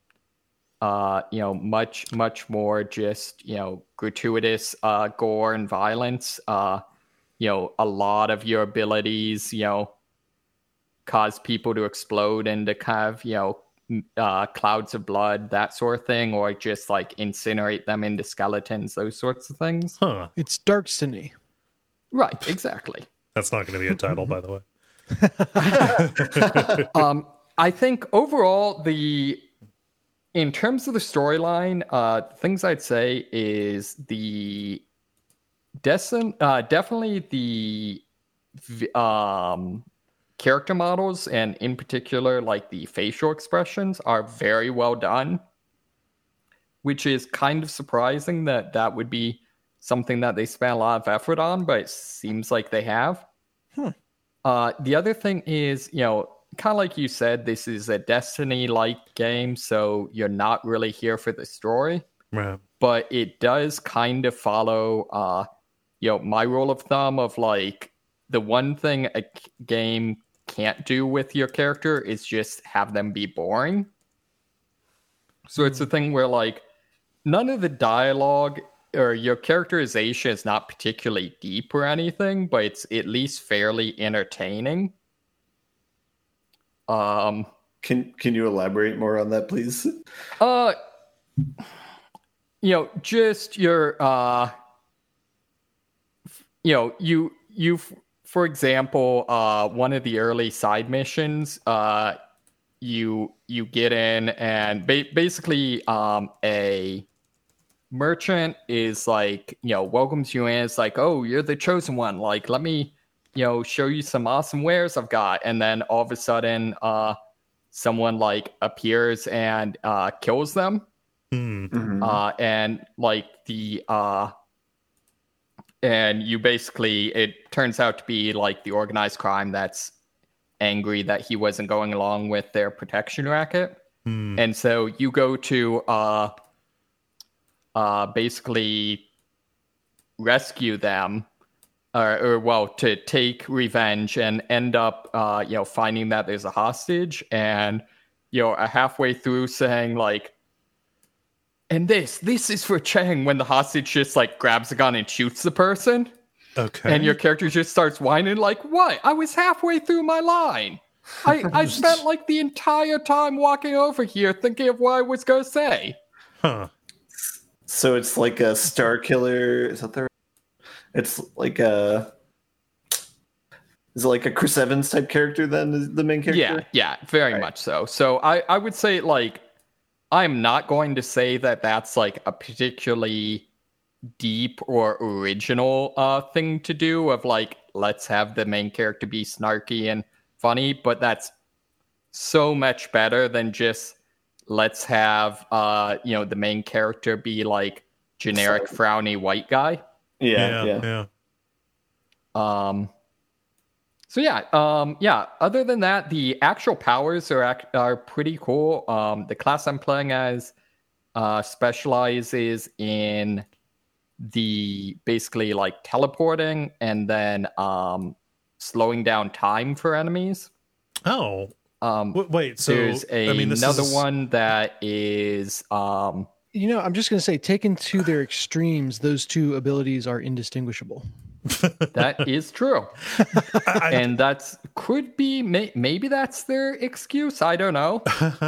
Much more just, gratuitous gore and violence. A lot of your abilities, cause people to explode into kind of, clouds of blood, that sort of thing, or just incinerate them into skeletons, those sorts of things. Huh. It's Darkstiny. Right, exactly. That's not going to be a title, by the way. I think overall, in terms of the storyline, things I'd say is definitely the character models, and in particular, the facial expressions, are very well done, which is kind of surprising that would be something that they spent a lot of effort on, but it seems like they have. The other thing is, kind of like you said, this is a Destiny-like game, so you're not really here for the story. Right. But it does kind of follow, my rule of thumb of the one thing a game can't do with your character is just have them be boring. So it's a thing where none of the dialogue or your characterization is not particularly deep or anything, but it's at least fairly entertaining. Can you elaborate more on that, please? Just your you for example, one of the early side missions, you get in and basically a merchant is like, welcomes you in. It's like, oh, you're the chosen one. Like, let me, show you some awesome wares I've got. And then all of a sudden, someone like appears and kills them. Mm-hmm. And like and you basically, it turns out to be like the organized crime that's angry that he wasn't going along with their protection racket. And so you go to basically rescue them, or to take revenge, and end up finding that there's a hostage, and halfway through saying like, and this is for Chang, when the hostage just like grabs a gun and shoots the person. Okay. And your character just starts whining like, what? I was halfway through my line. I spent like the entire time walking over here thinking of what I was going to say. Huh. So it's like a Star Killer. Is that the? It's like a. Is it like a Chris Evans type character then? Is the main character? Yeah, very much so. So I would say like, I'm not going to say that that's like a particularly deep or original thing to do of like, let's have the main character be snarky and funny, but that's so much better than just let's have the main character be like generic frowny white guy. Yeah. So other than that, the actual powers are pretty cool. The class I'm playing as specializes in the basically like teleporting and then slowing down time for enemies. Oh. Wait, so there's another one that is I'm just going to say, taken to their extremes, those two abilities are indistinguishable. That is true. And that's could be maybe that's their excuse. I don't know.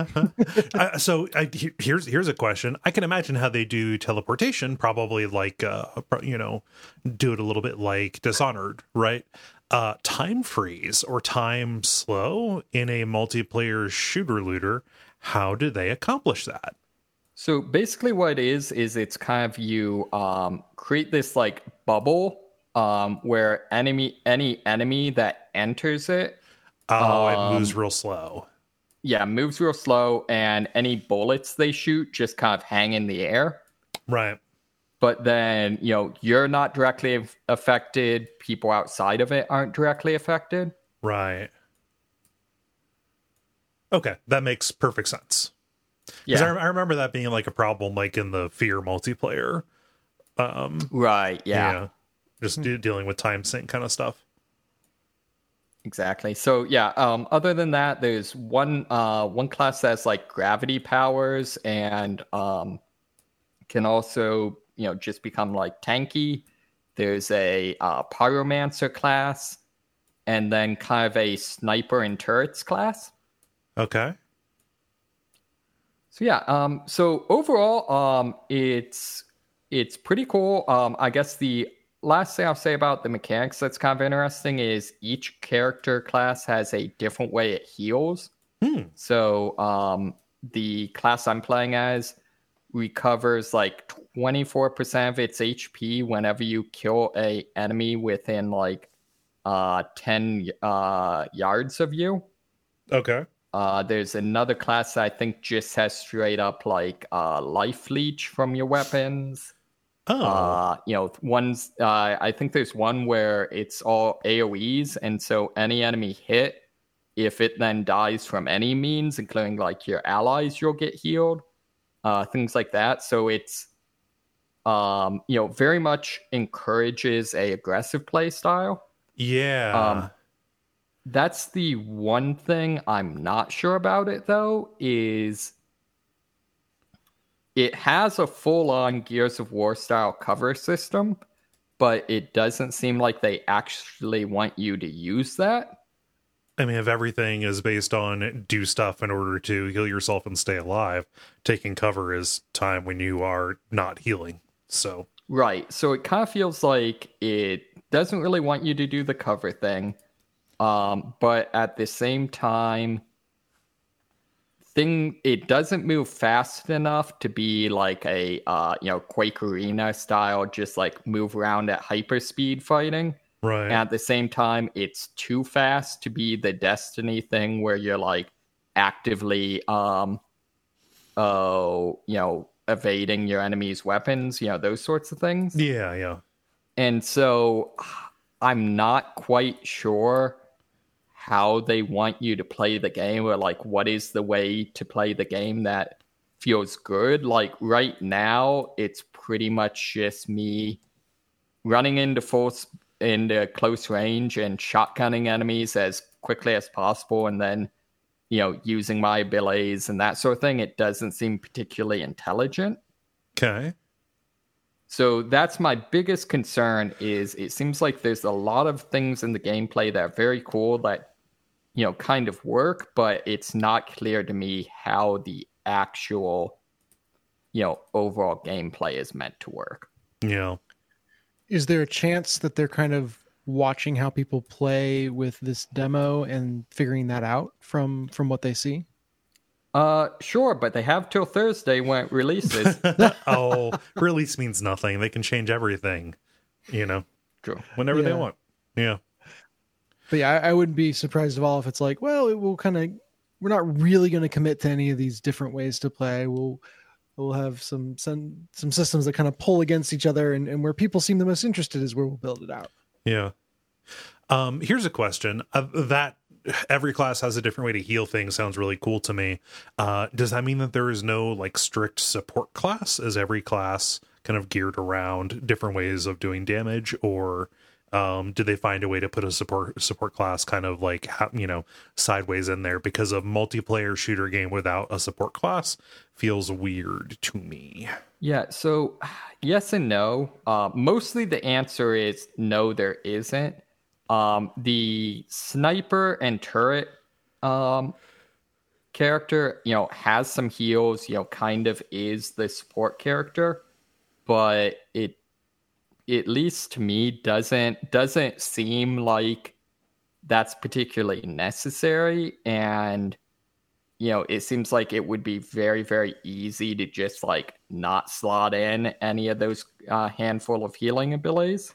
Here's a question. I can imagine how they do teleportation, probably like do it a little bit like Dishonored, right? Time freeze or time slow in a multiplayer shooter looter. How do they accomplish that? So basically what it is it's kind of you create this like bubble where any enemy that enters it it moves real slow. Yeah, moves real slow, and any bullets they shoot just kind of hang in the air. Right. But then, you're not directly affected. People outside of it aren't directly affected. Right. Okay, that makes perfect sense. Yeah, I remember that being like a problem, like in the Fear multiplayer. Right. Yeah. Just dealing with time sync kind of stuff. Exactly. So other than that, there's one class that's like gravity powers and can also just become like tanky. There's a pyromancer class, and then kind of a sniper and turrets class. Okay. So so overall, it's pretty cool. I guess the last thing I'll say about the mechanics that's kind of interesting is each character class has a different way it heals. So the class I'm playing as recovers like 24% of its HP whenever you kill a enemy within like 10 yards of you. Okay. There's another class that I think just has straight up like life leech from your weapons. One's I think there's one where it's all AoEs, and so any enemy hit, if it then dies from any means, including like your allies, you'll get healed. Things like that. So it's very much encourages a aggressive play style. Yeah. That's the one thing I'm not sure about it though, is it has a full-on Gears of War style cover system, but it doesn't seem like they actually want you to use that. I mean, if everything is based on do stuff in order to heal yourself and stay alive, taking cover is time when you are not healing. So right. So it kind of feels like it doesn't really want you to do the cover thing. But at the same time, it doesn't move fast enough to be like a Quake Arena style, just like move around at hyperspeed fighting. right. And at the same time, it's too fast to be the Destiny thing where you're like actively evading your enemy's weapons, those sorts of things. Yeah. And so I'm not quite sure how they want you to play the game, or like what is the way to play the game that feels good. Like right now, it's pretty much just me running into close range and shotgunning enemies as quickly as possible, and then using my abilities and that sort of thing. It doesn't seem particularly intelligent. Okay. So that's my biggest concern. Is it seems like there's a lot of things in the gameplay that are very cool that kind of work, but it's not clear to me how the actual overall gameplay is meant to work. Yeah. Is there a chance that they're kind of watching how people play with this demo and figuring that out from what they see? Sure, but they have till Thursday when it releases. Oh, release means nothing. They can change everything, True. whenever they want. Yeah. But yeah, I wouldn't be surprised at all if it's like, well, it will we're not really going to commit to any of these different ways to play. We'll have some systems that kind of pull against each other, and where people seem the most interested is where we'll build it out. Yeah. Here's a question. That every class has a different way to heal things sounds really cool to me. Does that mean that there is no like strict support class? Is every class kind of geared around different ways of doing damage, or did they find a way to put a support class kind of like sideways in there? Because a multiplayer shooter game without a support class feels weird to me. Yeah, so yes and no. Mostly the answer is no, there isn't. The sniper and turret character, has some heals, kind of is the support character, but it, at least to me, doesn't seem like that's particularly necessary. And it seems like it would be very, very easy to just like not slot in any of those handful of healing abilities.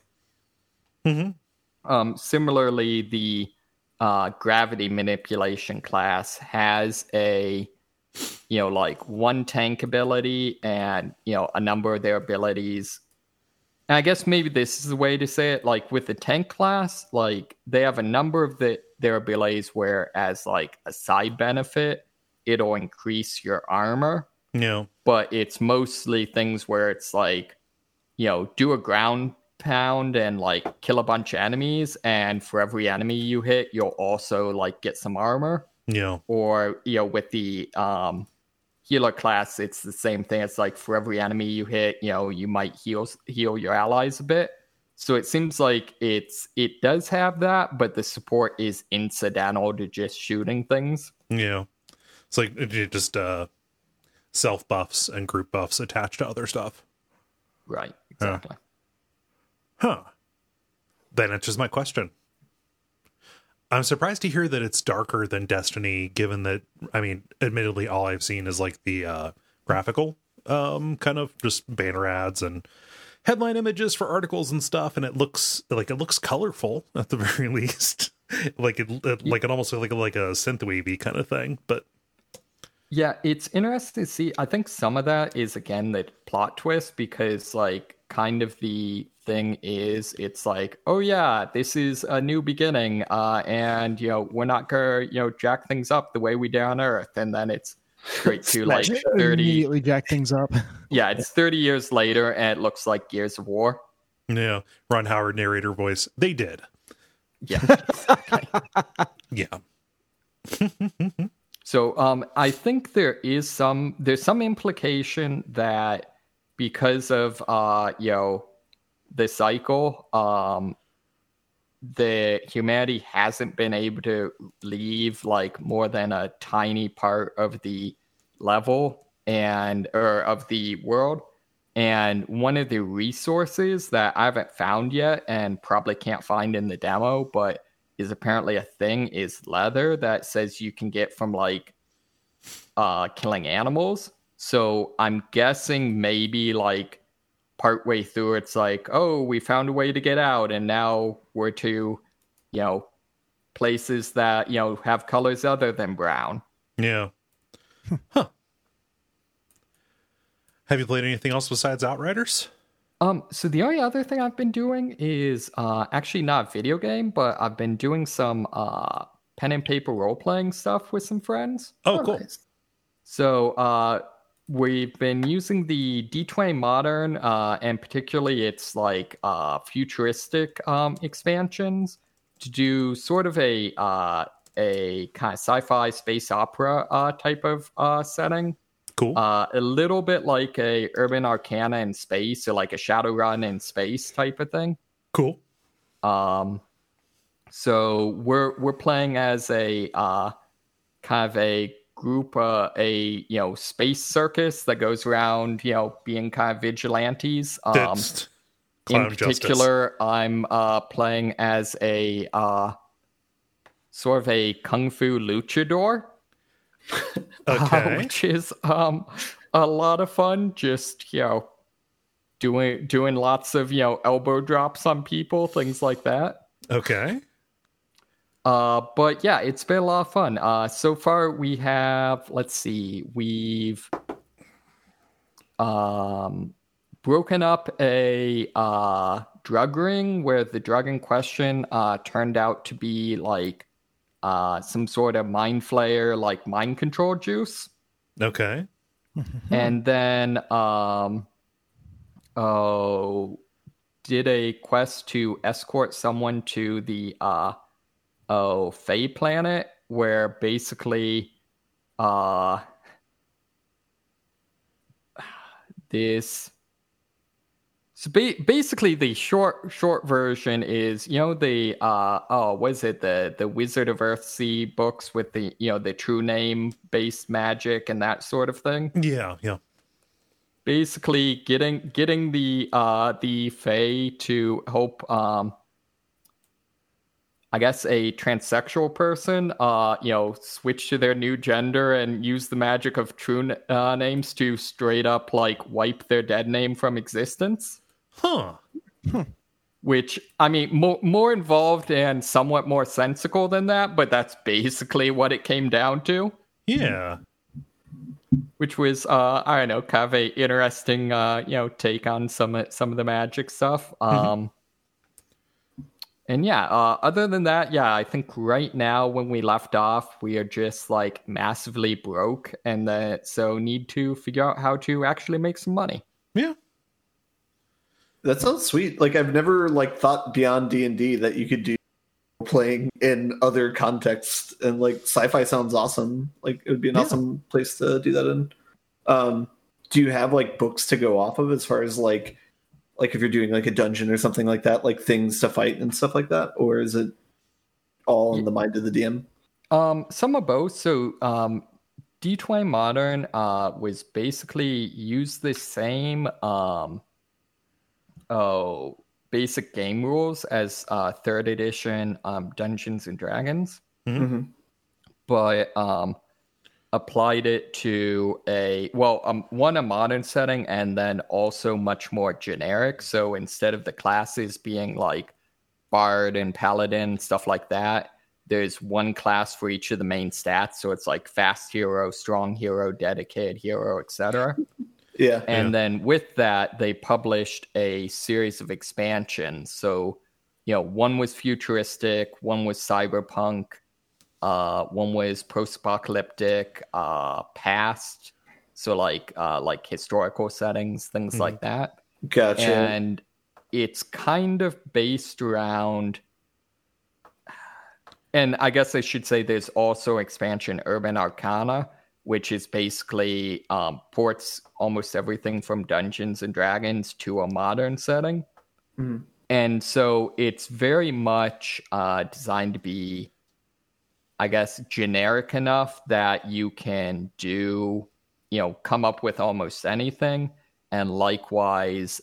Mm-hmm. Similarly, the gravity manipulation class has a like one tank ability, and a number of their abilities. And I guess maybe this is the way to say it. Like with the tank class, like they have a number of their abilities where, as like a side benefit, it'll increase your armor. Yeah. But it's mostly things where it's like, do a ground pound and like kill a bunch of enemies, and for every enemy you hit, you'll also like get some armor. Yeah. Or with the healer class, it's the same thing. It's like for every enemy you hit, you might heal your allies a bit. So it seems like it does have that, but the support is incidental to just shooting things. Yeah. It's like it just self buffs and group buffs attached to other stuff. Right. Exactly. Huh. That answers my question. I'm surprised to hear that it's darker than Destiny, given that, I mean, admittedly, all I've seen is like the graphical kind of just banner ads and headline images for articles and stuff, and it looks colorful at the very least. like it almost like a synthwavy kind of thing, but yeah, it's interesting to see. I think some of that is, again, the plot twist, because like kind of the thing is, it's like, oh yeah, this is a new beginning, and we're not gonna jack things up the way we did on Earth, and then it's straight to like 30 immediately jack things up. Yeah, it's 30 years later, and it looks like Gears of War. Yeah, Ron Howard narrator voice. They did. Yeah, exactly. Yeah. So I think there's some implication that because of the cycle, the humanity hasn't been able to leave like more than a tiny part of the level or of the world. And one of the resources that I haven't found yet and probably can't find in the demo, but is apparently a thing, is leather that says you can get from like killing animals. So I'm guessing maybe like partway through it's like, oh, we found a way to get out, and now we're to places that have colors other than brown. Yeah. Huh. Have you played anything else besides Outriders? So the only other thing I've been doing is actually not a video game, but I've been doing some pen and paper role-playing stuff with some friends. Oh, cool. Nice. So we've been using the D20 Modern, and particularly its like futuristic expansions to do sort of a kind of sci-fi space opera type of setting. Cool. A little bit like a Urban Arcana in space, or like a Shadowrun in space type of thing. Cool. So we're playing as a kind of a group, a space circus that goes around, being kind of vigilantes. In particular, I'm playing as a sort of a kung fu luchador. Okay. Which is a lot of fun. Just doing lots of elbow drops on people, things like that. Okay. But yeah, it's been a lot of fun. So far we have, let's see, we've broken up a drug ring where the drug in question turned out to be like some sort of mind flayer, like mind control juice. Okay. And then did a quest to escort someone to the Fae planet, where basically basically the short version is the what is it, the Wizard of Earthsea books with the the true name based magic and that sort of thing. Yeah. Basically getting the Fae to help I guess a transsexual person switch to their new gender and use the magic of true names to straight up like wipe their dead name from existence. Huh. Which, I mean, more involved and somewhat more sensical than that, but that's basically what it came down to. Yeah. Which was, I don't know, kind of a interesting, take on some of the magic stuff. And yeah, other than that, yeah, I think right now when we left off, we are just like massively broke, and so need to figure out how to actually make some money. Yeah. That sounds sweet. Like, I've never like thought beyond D&D that you could do playing in other contexts, and like sci-fi sounds awesome. Like, it would be an awesome place to do that in. Do you have like books to go off of as far as like if you're doing like a dungeon or something like that, like things to fight and stuff like that, or is it all in the mind of the DM? Some of both. So D20 Modern was basically used the same basic game rules as 3rd edition Dungeons and Dragons, but applied it to a modern setting, and then also much more generic. So instead of the classes being like bard and paladin, stuff like that, there's one class for each of the main stats. So it's like fast hero, strong hero, dedicated hero, etc. Yeah. And then with that, they published a series of expansions. So, one was futuristic, one was cyberpunk, one was post-apocalyptic, past. So like historical settings, things like that. Gotcha. And it's kind of based around And I guess I should say there's also expansion Urban Arcana, which is basically ports almost everything from Dungeons and Dragons to a modern setting. Mm. And so it's very much designed to be, I guess, generic enough that you can do, come up with almost anything. And likewise,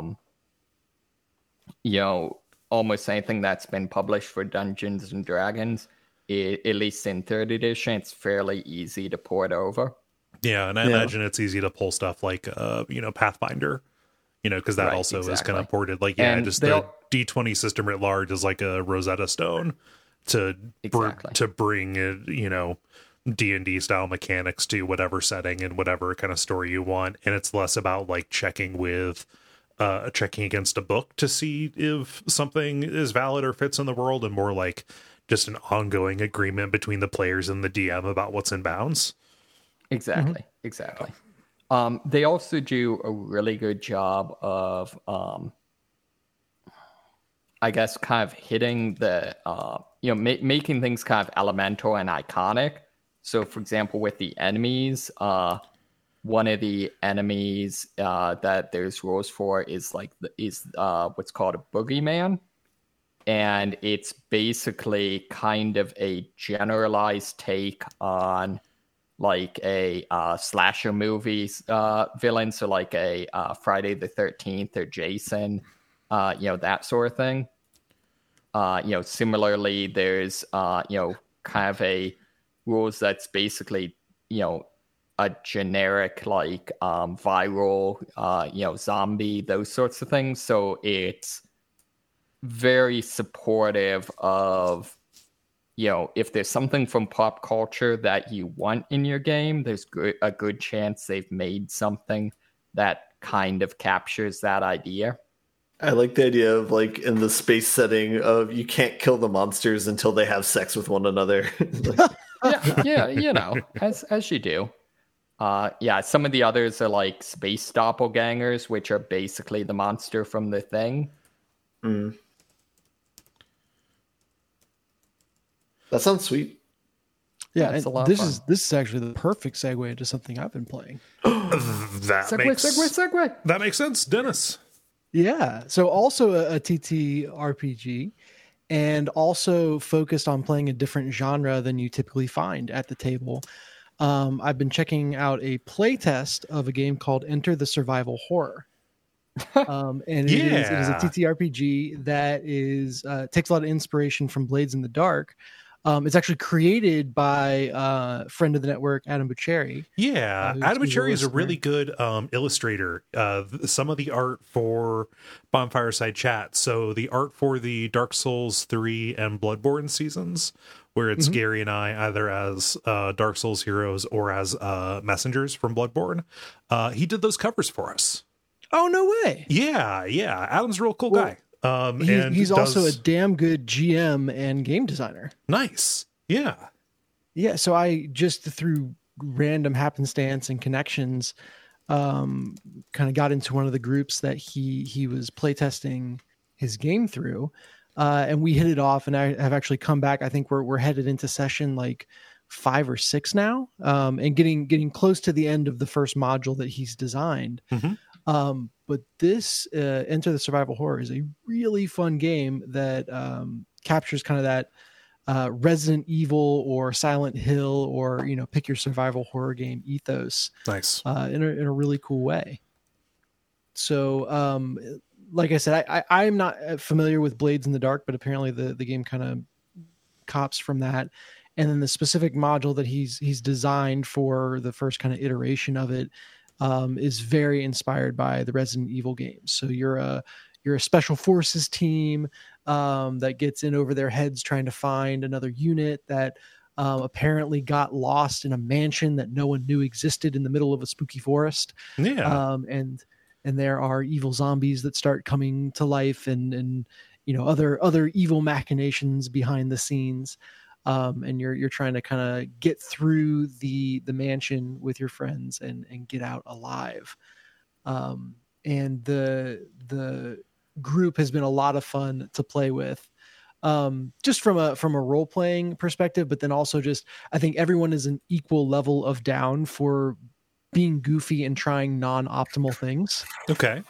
almost anything that's been published for Dungeons and Dragons, at least in 3rd edition, it's fairly easy to port over. Yeah, and I imagine it's easy to pull stuff like, Pathfinder, because that is kind of ported. Like, yeah, just the D20 system writ large is like a Rosetta Stone to bring, D&D style mechanics to whatever setting and whatever kind of story you want. And it's less about like checking against a book to see if something is valid or fits in the world, and more like just an ongoing agreement between the players and the DM about what's in bounds. Exactly. They also do a really good job of, I guess, kind of hitting the, making things kind of elemental and iconic. So, for example, with the enemies, one of the enemies that there's rules for is what's called a boogeyman. And it's basically kind of a generalized take on like a slasher movies villain. So like a Friday the 13th or Jason, that sort of thing. Similarly, there's, kind of a rules that's basically, a generic like viral, zombie, those sorts of things. So it's very supportive of, if there's something from pop culture that you want in your game, there's a good chance they've made something that kind of captures that idea. I like the idea of like in the space setting of you can't kill the monsters until they have sex with one another. yeah, as you do. Some of the others are like space doppelgangers, which are basically the monster from The Thing. Mm. That sounds sweet. Yeah, and this is actually the perfect segue into something I've been playing. Segue. That makes sense, Dennis. Yeah, so also a TT RPG, and also focused on playing a different genre than you typically find at the table. I've been checking out a playtest of a game called Enter the Survival Horror. And it is a TTRPG that takes a lot of inspiration from Blades in the Dark. It's actually created by friend of the network, Adam Bucherri. Yeah, Adam Bucherri is a really good illustrator. Some of the art for Bonfireside Chat. So the art for the Dark Souls 3 and Bloodborne seasons, where it's Gary and I either as Dark Souls heroes or as messengers from Bloodborne. He did those covers for us. Oh, no way. Yeah. Adam's a real cool guy. And he's also a damn good GM and game designer. Nice. Yeah. So I just through random happenstance and connections kind of got into one of the groups that he was playtesting his game through, and we hit it off, and I have actually come back. I think we're headed into session like 5 or 6 now, and getting close to the end of the first module that he's designed. But this Enter the Survival Horror is a really fun game that captures kind of that Resident Evil or Silent Hill or pick your survival horror game ethos. Nice. In a really cool way. So like I said, I'm not familiar with Blades in the Dark, but apparently the game kind of cops from that. And then the specific module that he's designed for the first kind of iteration of it is very inspired by the Resident Evil games. So you're a special forces team that gets in over their heads trying to find another unit that apparently got lost in a mansion that no one knew existed in the middle of a spooky forest. Yeah. And there are evil zombies that start coming to life and other evil machinations behind the scenes. And you're trying to kind of get through the mansion with your friends and get out alive. And the group has been a lot of fun to play with. just from a role playing perspective, but then also just I think everyone is an equal level of down for being goofy and trying non-optimal things. Okay.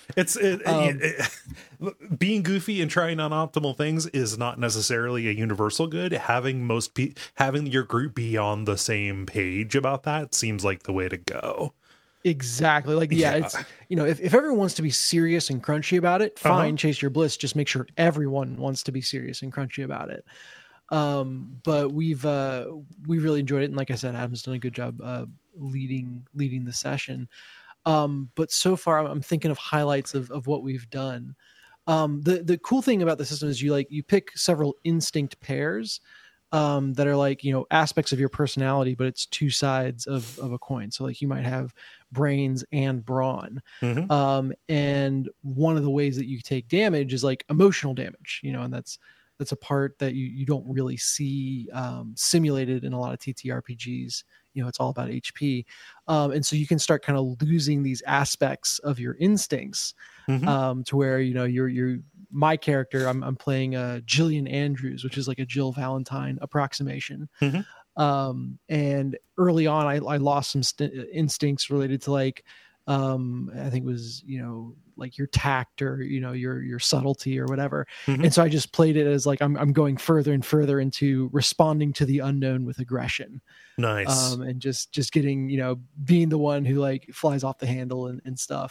Being goofy and trying non-optimal things is not necessarily a universal good. Having your group be on the same page about that seems like the way to go. Exactly. Like, it's, if everyone wants to be serious and crunchy about it, fine, chase your bliss. Just make sure everyone wants to be serious and crunchy about it. But we really enjoyed it. And like I said, Adam's done a good job leading the session. But so far I'm thinking of highlights of what we've done. The cool thing about the system is you pick several instinct pairs that are like, aspects of your personality, but it's two sides of a coin. So like you might have brains and brawn. Mm-hmm. And one of the ways that you take damage is like emotional damage, and that's a part that you don't really see simulated in a lot of TTRPGs. It's all about HP. And so you can start kind of losing these aspects of your instincts to where, you're my character, I'm playing Jillian Andrews, which is like a Jill Valentine approximation. And early on, I lost some instincts related to like, I think it was, like your tact or, your subtlety or whatever. And so I just played it as like, I'm going further and further into responding to the unknown with aggression. Nice. And just getting, being the one who like flies off the handle and stuff.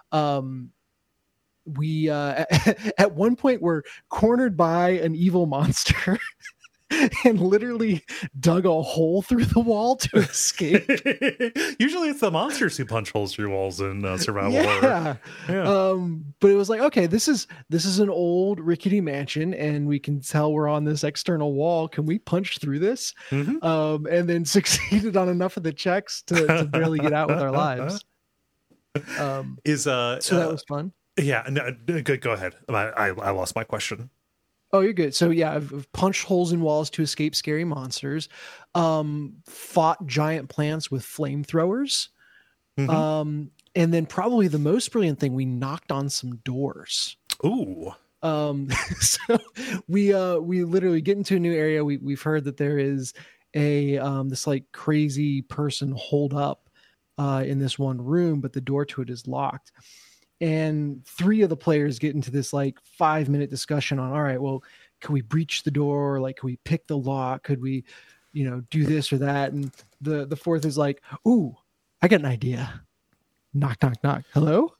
We, at one point were cornered by an evil monster and literally dug a hole through the wall to escape. Usually it's the monsters who punch holes through walls in survival horror. Yeah. But it was like, okay, this is an old rickety mansion and we can tell we're on this external wall. Can we punch through this? And then succeeded on enough of the checks to barely get out with our lives. So that was fun. Yeah, no, go ahead. I lost my question. Oh, you're good. So yeah, I've punched holes in walls to escape scary monsters, fought giant plants with flamethrowers. And then probably the most brilliant thing, we knocked on some doors. Ooh. So we literally get into a new area. We've heard that there is a this like crazy person holed up in this one room, but the door to it is locked. And 3 of the players get into this like 5-minute discussion on, all right, well, can we breach the door? Like, can we pick the lock? Could we, do this or that? And the 4th is like, ooh, I got an idea. Knock, knock, knock. Hello?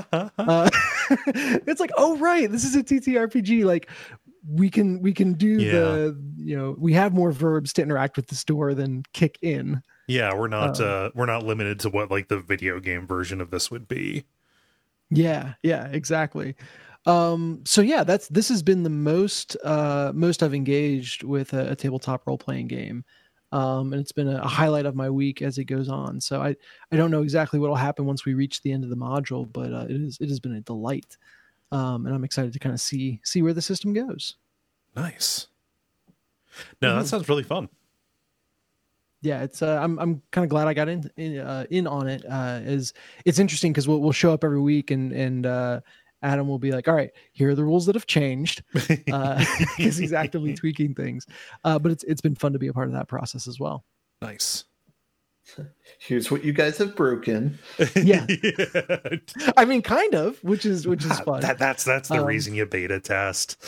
It's like, oh, right. This is a TTRPG. Like we can do we have more verbs to interact with this door than kick in. Yeah. We're not limited to what like the video game version of this would be. Yeah, exactly. So yeah, this has been the most I've engaged with a tabletop role playing game. And it's been a highlight of my week as it goes on. So I don't know exactly what will happen once we reach the end of the module, but it has been a delight. And I'm excited to kind of see where the system goes. Nice. No, that sounds really fun. Yeah, it's I'm kind of glad I got in on it. As it's interesting because we'll show up every week and Adam will be like, all right, here are the rules that have changed, because he's actively tweaking things. But it's been fun to be a part of that process as well. Nice. Here's what you guys have broken. Yeah. I mean, kind of, which is fun. That's the reason you beta test.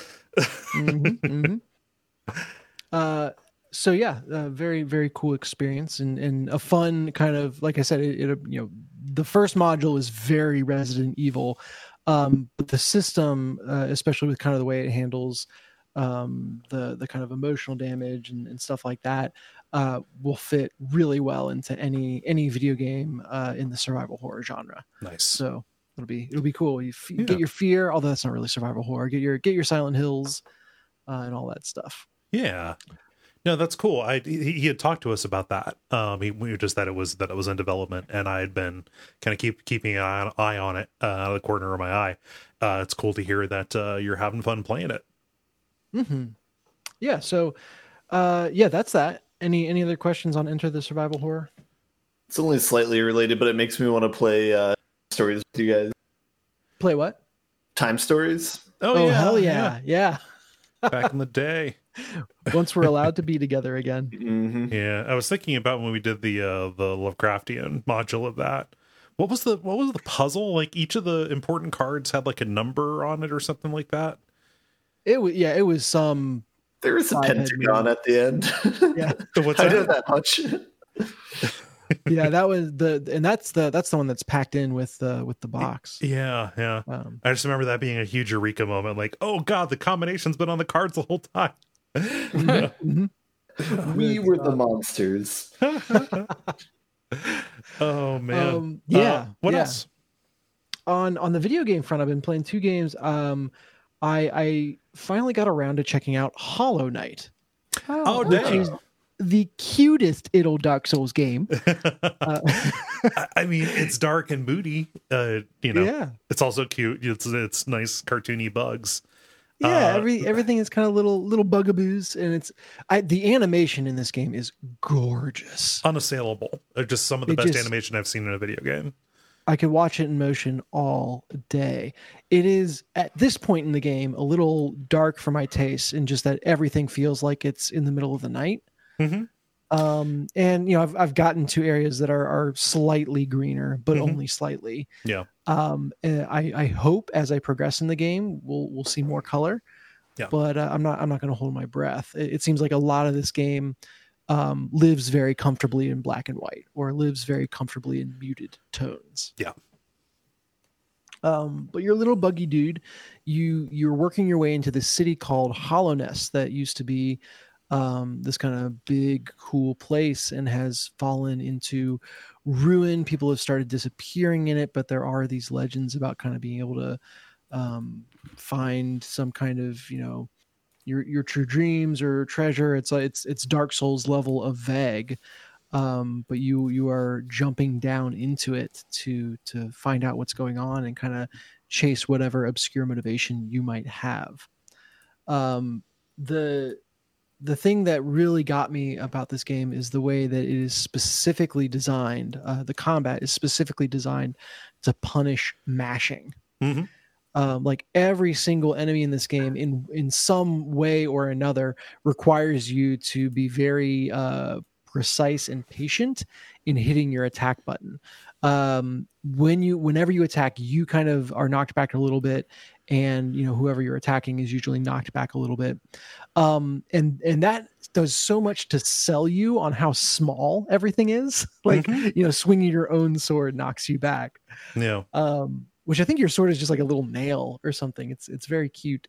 So yeah, very, very cool experience and a fun kind of, like I said, the first module is very Resident Evil, but the system, especially with kind of the way it handles the kind of emotional damage and stuff like that, will fit really well into any video game in the survival horror genre. Nice. So it'll be cool. You get your fear, although that's not really survival horror. Get your Silent Hills and all that stuff. Yeah. No, that's cool. He had talked to us about that. We just that it was in development, and I had been kind of keeping an eye on it out of the corner of my eye. It's cool to hear that you're having fun playing it. Yeah. So, that's that. Any other questions on Enter the Survival Horror? It's only slightly related, but it makes me want to play stories with you guys. Play what? Time Stories. Oh yeah, hell yeah. Back in the day. Once we're allowed to be together again. Mm-hmm. Yeah, I was thinking about when we did the Lovecraftian module of that. What was the puzzle? Like each of the important cards had like a number on it or something like that. It was some. There is a pentagon at the end. Yeah, What's I that? know that much. yeah, that was that's the one that's packed in with the box. Yeah. I just remember that being a huge eureka moment. Like, oh god, the combination's been on the cards the whole time. We were the monsters. Oh man. What else? On the video game front, I've been playing 2 games. I finally got around to checking out Hollow Knight. Oh, which dang. is the cutest little Dark Souls game. I mean, it's dark and moody. Yeah. It's also cute. It's nice cartoony bugs. Yeah, everything is kind of little bugaboos, and the animation in this game is gorgeous, Unassailable. Just some of the best animation I've seen in a video game. I could watch it in motion all day. It is at this point in the game a little dark for my taste, and just that everything feels like it's in the middle of the night. Mm-hmm. And I've gotten to areas that are slightly greener, but only slightly. Yeah. And I hope as I progress in the game, we'll see more color. Yeah. But I'm not going to hold my breath. It seems like a lot of this game lives very comfortably in black and white, or lives very comfortably in muted tones. Yeah. But you're a little buggy dude. You're working your way into this city called Hallownest that used to be this kind of big, cool place and has fallen into ruin. People have started disappearing in it, but there are these legends about kind of being able to find some kind of, your true dreams or treasure. It's Dark Souls level of vague, but you are jumping down into it to find out what's going on and kind of chase whatever obscure motivation you might have. The thing that really got me about this game is the way that it is specifically designed. The combat is specifically designed to punish mashing. Mm-hmm. Like every single enemy in this game in some way or another requires you to be very precise and patient in hitting your attack button. Whenever you attack, you kind of are knocked back a little bit, and whoever you're attacking is usually knocked back a little bit. And that does so much to sell you on how small everything is. Like, swinging your own sword knocks you back. Yeah. Which I think your sword is just like a little nail or something. It's very cute.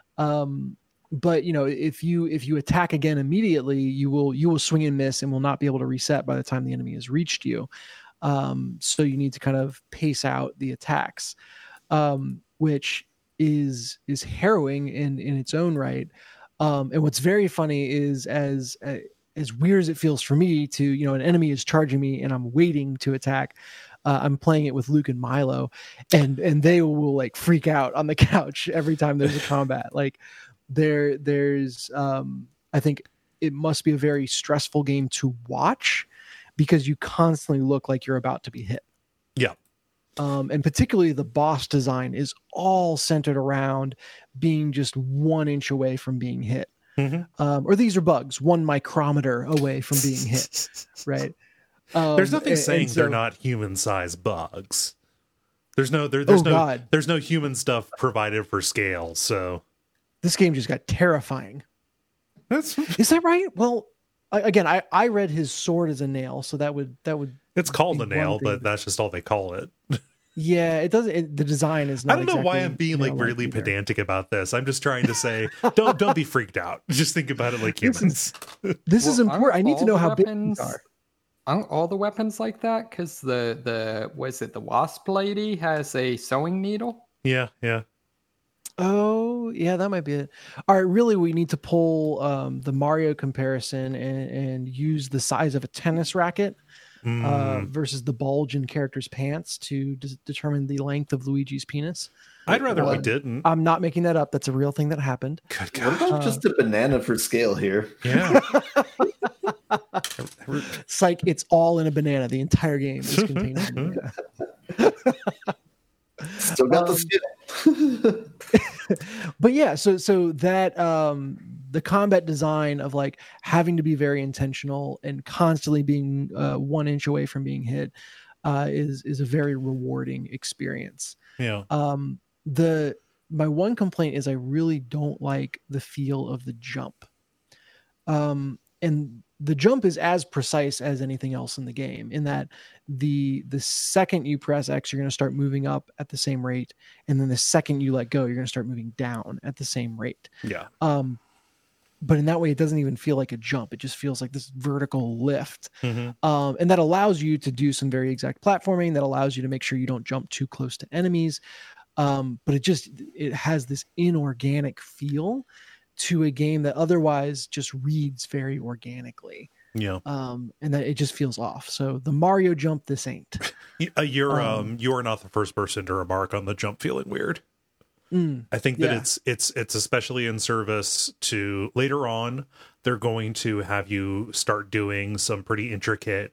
But if you attack again immediately, you will swing and miss and will not be able to reset by the time the enemy has reached you. So you need to kind of pace out the attacks, which is harrowing in its own right. And what's very funny is as weird as it feels for me to, an enemy is charging me and I'm waiting to attack. I'm playing it with Luke and Milo, and they will like freak out on the couch every time there's a combat. Like there's I think it must be a very stressful game to watch because you constantly look like you're about to be hit. Yeah. And particularly the boss design is all centered around being just 1 inch away from being hit. Or these are bugs 1 micrometer away from being hit. Right. There's nothing saying they're not human-sized bugs. There's no human stuff provided for scale. So this game just got terrifying. Is that right? Well, again, I read his sword as a nail, so that would. It's called a nail, but that's just all they call it. Yeah, it doesn't. The design is not. I don't know why I'm being like really pedantic about this. I'm just trying to say, don't be freaked out. Just think about it like humans. This is important. I need to know how big these are. Aren't all the weapons like that? Because the wasp lady has a sewing needle? Yeah. Oh, yeah, that might be it. All right, really, we need to pull the Mario comparison and use the size of a tennis racket versus the bulge in characters' pants to determine the length of Luigi's penis. I'd rather we didn't. I'm not making that up. That's a real thing that happened. Good God. What about just a banana for scale here? Yeah. Psych, it's all in a banana. The entire game is contained in a banana. Still got the skill. But yeah, so that the combat design of like having to be very intentional and constantly being 1 inch away from being hit is a very rewarding experience. Yeah. My one complaint is I really don't like the feel of the jump. And the jump is as precise as anything else in the game, in that the second you press X, you're going to start moving up at the same rate, and then the second you let go, you're going to start moving down at the same rate. Yeah. But in that way, it doesn't even feel like a jump. It just feels like this vertical lift. Mm-hmm. And that allows you to do some very exact platforming, that allows you to make sure you don't jump too close to enemies. But it has this inorganic feel to a game that otherwise just reads very organically. Yeah. And that it just feels off. So the Mario jump, this ain't. You're not the first person to remark on the jump feeling weird. I think that it's especially in service to later on, they're going to have you start doing some pretty intricate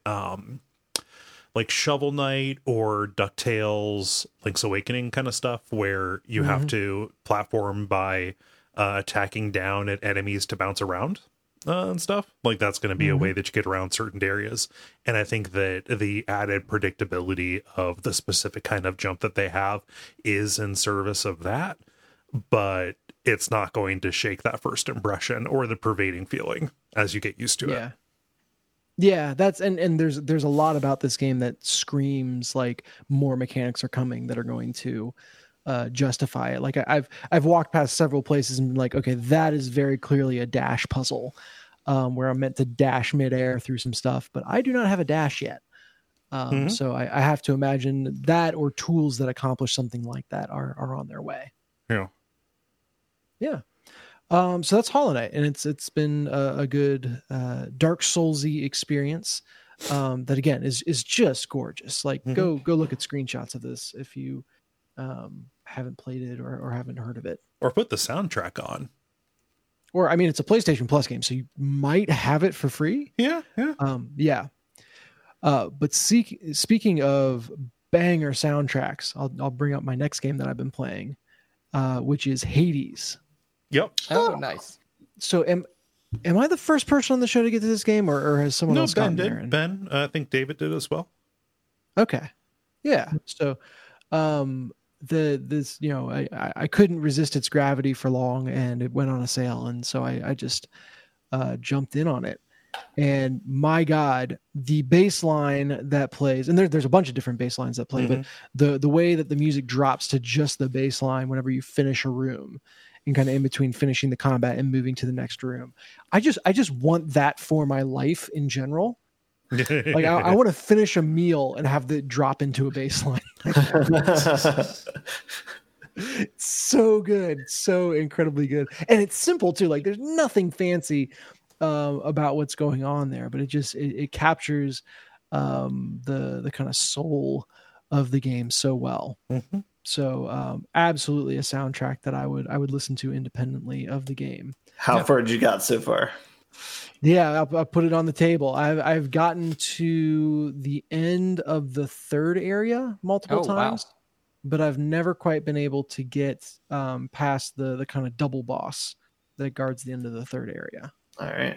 like Shovel Knight or DuckTales, Link's Awakening kind of stuff, where you have to platform by attacking down at enemies to bounce around and stuff. Like that's going to be a way that you get around certain areas. And I think that the added predictability of the specific kind of jump that they have is in service of that, but it's not going to shake that first impression or the pervading feeling as you get used to it. Yeah, that's and there's a lot about this game that screams like more mechanics are coming that are going to justify it. Like I've walked past several places and been like, okay, that is very clearly a dash puzzle, where I'm meant to dash midair through some stuff, but I do not have a dash yet. So I have to imagine that or tools that accomplish something like that are on their way. Yeah. So that's Hollow Knight, and it's been a good Dark Soulsy experience. That again is just gorgeous. Like go look at screenshots of this if you haven't played it or haven't heard of it, or put the soundtrack on. Or I mean, it's a PlayStation Plus game, so you might have it for free. Yeah. But speaking of banger soundtracks, I'll bring up my next game that I've been playing, which is Hades. Yep. Oh, nice. So am I the first person on the show to get to this game, or has someone else gotten there? Ben, I think David did as well. Okay. Yeah. So, this I couldn't resist its gravity for long, and it went on a sale, and so I just jumped in on it. And my God, the bass line that plays, and there's a bunch of different bass lines that play, but the way that the music drops to just the bass line whenever you finish a room, and kind of in between finishing the combat and moving to the next room, I just want that for my life in general. Like I want to finish a meal and have the drop into a bass line. It's so good, so incredibly good, and it's simple too. Like there's nothing fancy about what's going on there, but it captures the kind of soul of the game so well. So absolutely a soundtrack that I would listen to independently of the game. How far did you got so far? Yeah, I'll put it on the table. I've gotten to the end of the third area multiple times, but I've never quite been able to get past the kind of double boss that guards the end of the third area. All right.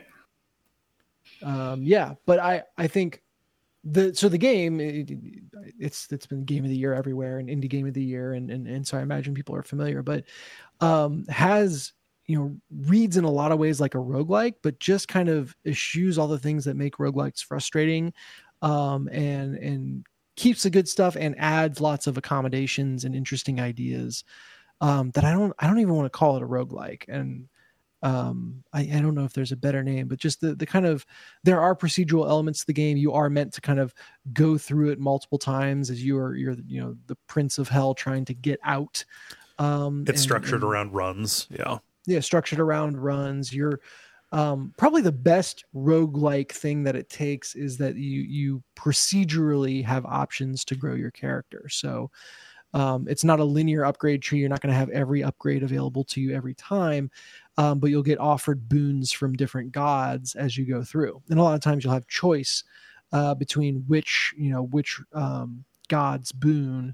But I think the game it's been Game of the Year everywhere and Indie Game of the Year, and so I imagine people are familiar, but has reads in a lot of ways like a roguelike, but just kind of eschews all the things that make roguelikes frustrating, and keeps the good stuff and adds lots of accommodations and interesting ideas that I don't even want to call it a roguelike. And I don't know if there's a better name, but just the kind of, there are procedural elements to the game. You are meant to kind of go through it multiple times as you're the Prince of Hell trying to get out. It's structured around runs. Yeah, structured around runs. You're probably the best roguelike thing that it takes is that you procedurally have options to grow your character. So it's not a linear upgrade tree. You're not going to have every upgrade available to you every time, but you'll get offered boons from different gods as you go through. And a lot of times you'll have choice between which god's boon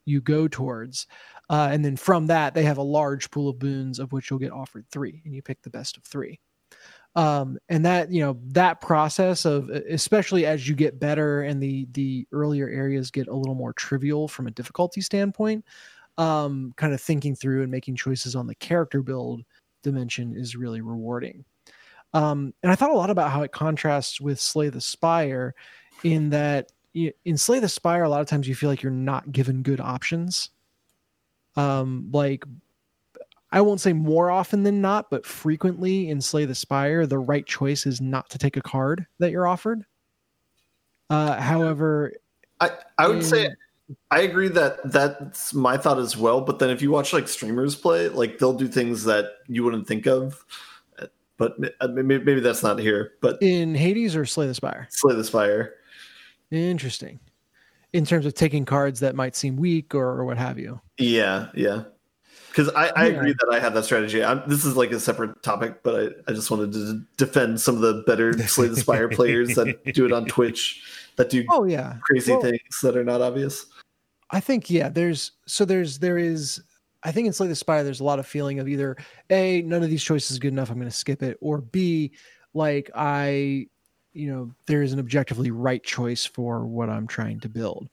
you go towards. And then from that, they have a large pool of boons of which you'll get offered 3, and you pick the best of 3. And that, that process of, especially as you get better and the earlier areas get a little more trivial from a difficulty standpoint, kind of thinking through and making choices on the character build dimension is really rewarding. And I thought a lot about how it contrasts with Slay the Spire, in that in Slay the Spire, a lot of times you feel like you're not given good options. Like, I won't say more often than not, but frequently in Slay the Spire, the right choice is not to take a card that you're offered. However, I would say I agree that that's my thought as well. But then if you watch like streamers play, like they'll do things that you wouldn't think of. But maybe that's not here. But in Hades or Slay the Spire? Slay the Spire. Interesting. In terms of taking cards that might seem weak or what have you. Yeah. Because I agree that I have that strategy. This is like a separate topic, but I just wanted to defend some of the better Slay the Spire players that do it on Twitch, that do crazy things that are not obvious. I think, there is, I think in Slay the Spire, there's a lot of feeling of either A, none of these choices is good enough, I'm going to skip it, or B, like there is an objectively right choice for what I'm trying to build.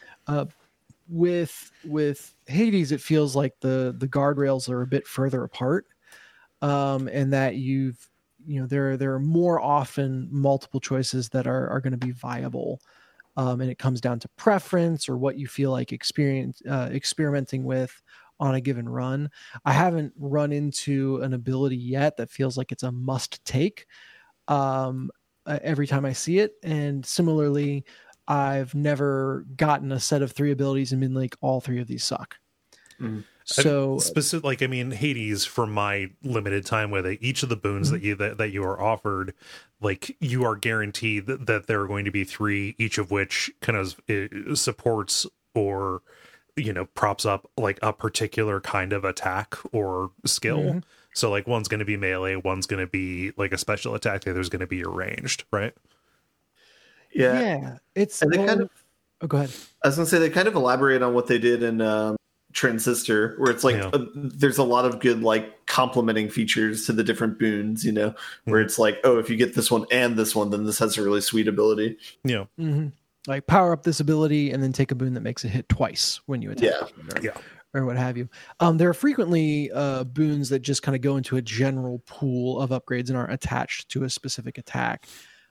With Hades, it feels like the guardrails are a bit further apart, and that there are more often multiple choices that are going to be viable, and it comes down to preference or what you feel like experimenting with on a given run. I haven't run into an ability yet that feels like it's a must take every time I see it, and similarly, I've never gotten a set of 3 abilities and been like, all 3 of these suck. So specific, Hades, from my limited time with it, each of the boons that you are offered, like, you are guaranteed that there are going to be 3, each of which kind of supports or props up like a particular kind of attack or skill. So like, one's going to be melee, one's going to be like a special attack, the other's going to be a ranged, right? Yeah, it's and they go ahead. I was gonna say they kind of elaborate on what they did in Transistor, where it's like there's a lot of good like complementing features to the different boons, where it's like, oh, if you get this one and this one, then this has a really sweet ability. Like power up this ability and then take a boon that makes it hit twice when you attack. Or what have you. There are frequently boons that just kind of go into a general pool of upgrades and aren't attached to a specific attack.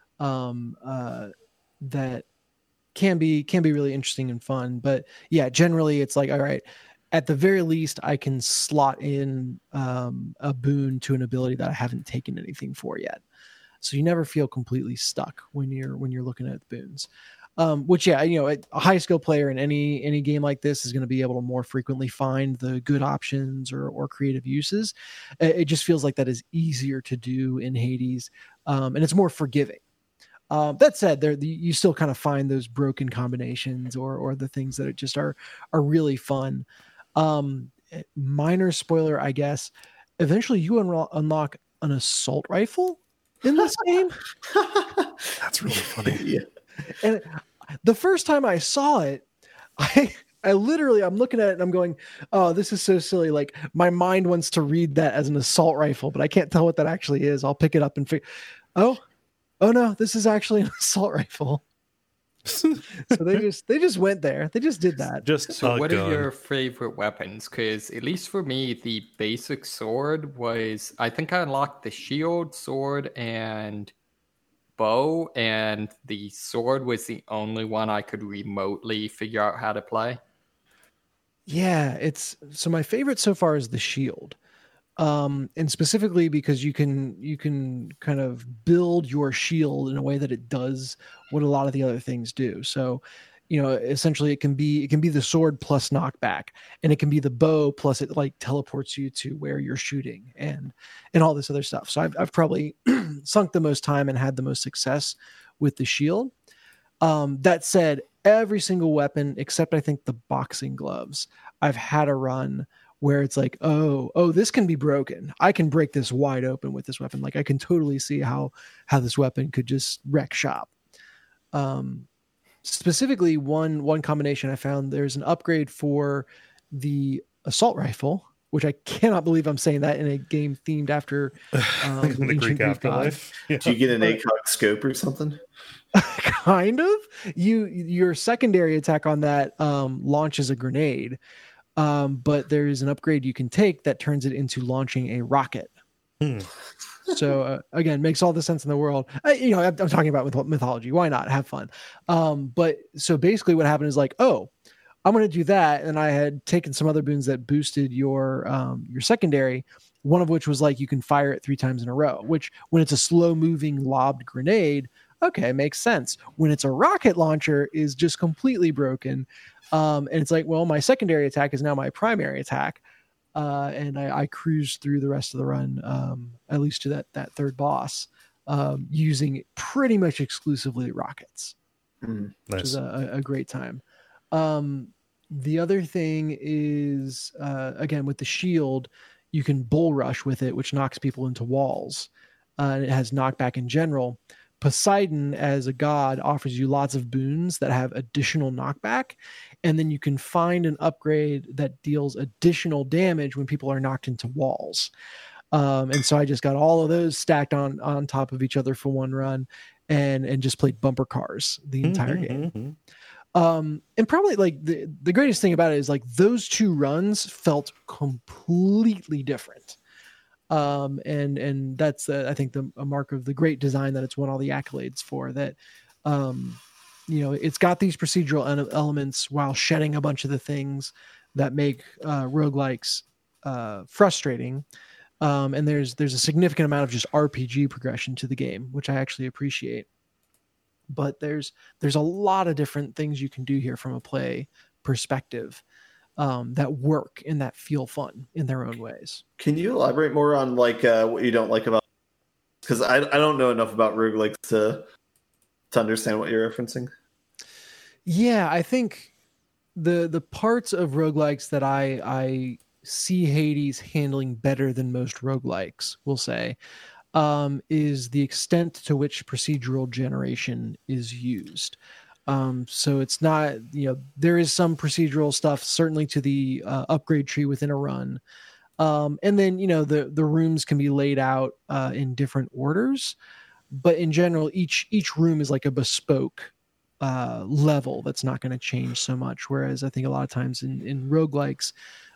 That can be really interesting and fun, but generally it's like, all right, at the very least I can slot in a boon to an ability that I haven't taken anything for yet, so you never feel completely stuck when you're looking at boons. Which a high skill player in any game like this is going to be able to more frequently find the good options or creative uses. It just feels like that is easier to do in Hades, and it's more forgiving. That said, you still kind of find those broken combinations or the things that just are really fun. Minor spoiler, I guess. Eventually, you unlock an assault rifle in this game. That's really funny. Yeah. And the first time I saw it, I literally, I'm looking at it and I'm going, oh, this is so silly. Like, my mind wants to read that as an assault rifle, but I can't tell what that actually is. I'll pick it up and figure, oh no, this is actually an assault rifle. So they just went there. They just did that. So what are your favorite weapons? Because at least for me, the basic sword was, I think I unlocked the shield, sword, and bow, and the sword was the only one I could remotely figure out how to play. Yeah, so my favorite so far is the shield. And specifically because you can kind of build your shield in a way that it does what a lot of the other things do. So, essentially it can be the sword plus knockback, and it can be the bow plus it like teleports you to where you're shooting and all this other stuff. So I've probably sunk the most time and had the most success with the shield. That said, every single weapon except I think the boxing gloves, I've had a run where it's like, oh, this can be broken. I can break this wide open with this weapon. Like, I can totally see how this weapon could just wreck shop. specifically one combination I found. There's an upgrade for the assault rifle, which I cannot believe I'm saying that in a game themed after the Greek afterlife. Yeah. Do you get an ACOG scope or something? Kind of. Your secondary attack on that launches a grenade, but there is an upgrade you can take that turns it into launching a rocket. So again, makes all the sense in the world. I'm talking about mythology. Why not have fun? But so basically, what happened is like, oh, I'm going to do that, and I had taken some other boons that boosted your secondary. One of which was like you can fire it 3 times in a row. Which, when it's a slow moving lobbed grenade, okay, makes sense. When it's a rocket launcher, is just completely broken. And it's like, well, my secondary attack is now my primary attack. And I cruised through the rest of the run, at least to that third boss, using pretty much exclusively rockets, which is a great time. The other thing is, again, with the shield, you can bull rush with it, which knocks people into walls. And it has knockback in general. Poseidon, as a god, offers you lots of boons that have additional knockback, and then you can find an upgrade that deals additional damage when people are knocked into walls. And so I just got all of those stacked on top of each other for one run, and just played bumper cars the entire game. And probably like the greatest thing about it is like those 2 runs felt completely different. And that's I think a mark of the great design that it's won all the accolades for. That it's got these procedural elements while shedding a bunch of the things that make roguelikes frustrating. And there's a significant amount of just RPG progression to the game, which I actually appreciate. But there's a lot of different things you can do here from a play perspective that work and that feel fun in their own ways. Can you elaborate more on like what you don't like about? Because I don't know enough about roguelikes to understand what you're referencing. Yeah, I think the parts of roguelikes that I see Hades handling better than most roguelikes, we'll say, is the extent to which procedural generation is used. So it's not, there is some procedural stuff, certainly to the upgrade tree within a run. And then, the rooms can be laid out in different orders, but in general, each room is like a bespoke level that's not going to change so much. Whereas I think a lot of times in roguelikes,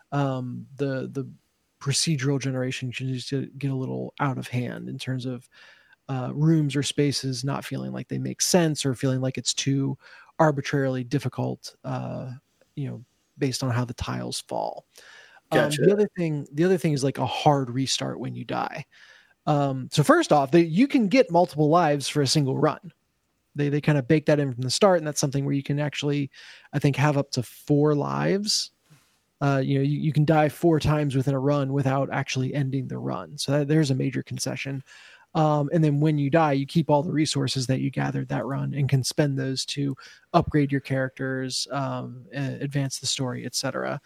the procedural generation can just get a little out of hand in terms of rooms or spaces not feeling like they make sense or feeling like it's too arbitrarily difficult, based on how the tiles fall. Gotcha. The other thing is like a hard restart when you die. So first off, you can get multiple lives for a single run. They kind of bake that in from the start, and that's something where you can actually, I think, have up to 4 lives. You can die 4 times within a run without actually ending the run. So there's a major concession. And then when you die, you keep all the resources that you gathered that run and can spend those to upgrade your characters, advance the story, etc.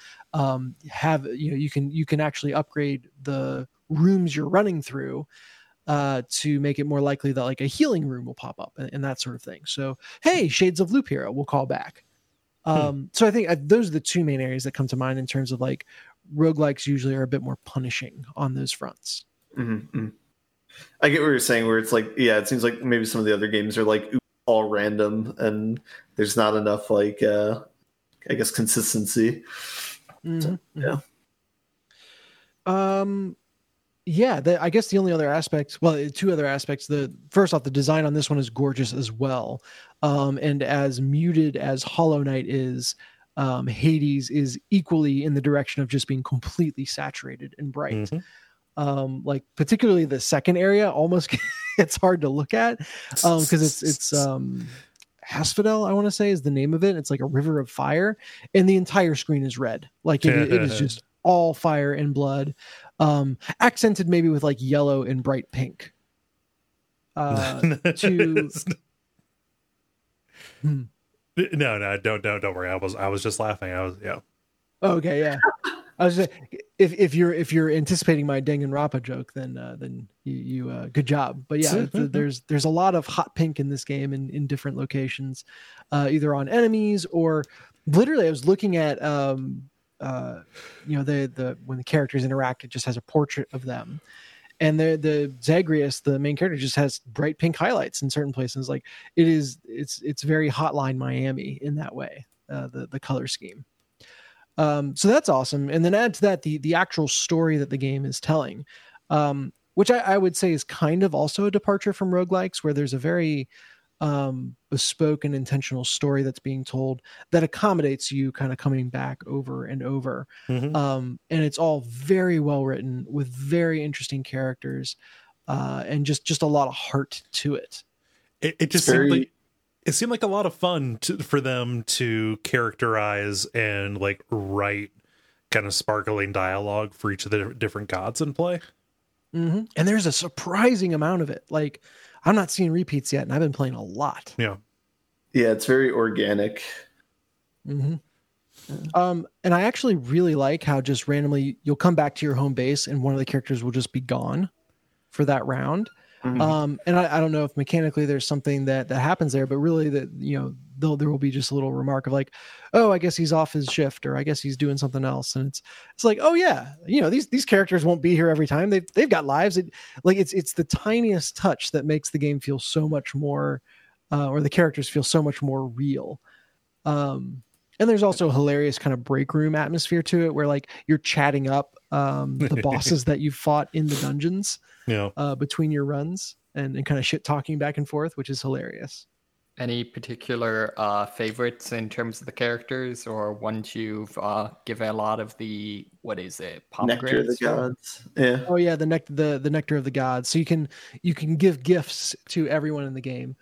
You can actually upgrade the rooms you're running through to make it more likely that like a healing room will pop up and that sort of thing. So, hey, Shades of Loop Hero, we'll call back. So I think those are the 2 main areas that come to mind in terms of like roguelikes usually are a bit more punishing on those fronts. Mm-hmm. I get what you're saying, where it's like, yeah, it seems like maybe some of the other games are like all random and there's not enough like, I guess, consistency. Mm-hmm. So, yeah. I guess the only other aspect, 2 other aspects. First off, the design on this one is gorgeous as well. And as muted as Hollow Knight is, Hades is equally in the direction of just being completely saturated and bright. Mm-hmm. Like particularly the second area almost it's hard to look at because it's Asphodel, I want to say, is the name of it. It's like a river of fire, and the entire screen is red. Like it is just all fire and blood, accented maybe with like yellow and bright pink. No, don't worry. I was just laughing. Okay, yeah. I was just, if you're anticipating my Danganronpa joke, then you good job. But yeah, there's a lot of hot pink in this game in different locations, either on enemies or literally. I was looking at the when the characters interact, it just has a portrait of them, and the Zagreus, the main character, just has bright pink highlights in certain places. Like it's very Hotline Miami in that way, the color scheme. So that's awesome. And then add to that the actual story that the game is telling, which I would say is kind of also a departure from roguelikes, where there's a very bespoke and intentional story that's being told that accommodates you kind of coming back over and over. Mm-hmm. And it's all very well written with very interesting characters, and just a lot of heart to it. It just seemed like a lot of fun for them to characterize and like write kind of sparkling dialogue for each of the different gods in play. Mm-hmm. And there's a surprising amount of it. Like, I'm not seeing repeats yet, and I've been playing a lot. Yeah, it's very organic. Mm-hmm. And I actually really like how just randomly you'll come back to your home base, and one of the characters will just be gone for that round. Mm-hmm. And I don't know if mechanically there's something that happens there, but really that, there will be just a little remark of like, oh, I guess he's off his shift, or I guess he's doing something else. And it's like, oh yeah, these characters won't be here every time. They've got lives. It's the tiniest touch that makes the game feel so much more, or the characters feel so much more real. And there's also a hilarious kind of break room atmosphere to it, where like you're chatting up the bosses that you've fought in the dungeons, between your runs, and kind of shit talking back and forth, which is hilarious. Any particular favorites in terms of the characters, or ones you've given a lot of the, what is it, Nectar of the Gods? Yeah. Oh yeah, the Nectar of the Gods. So you can give gifts to everyone in the game.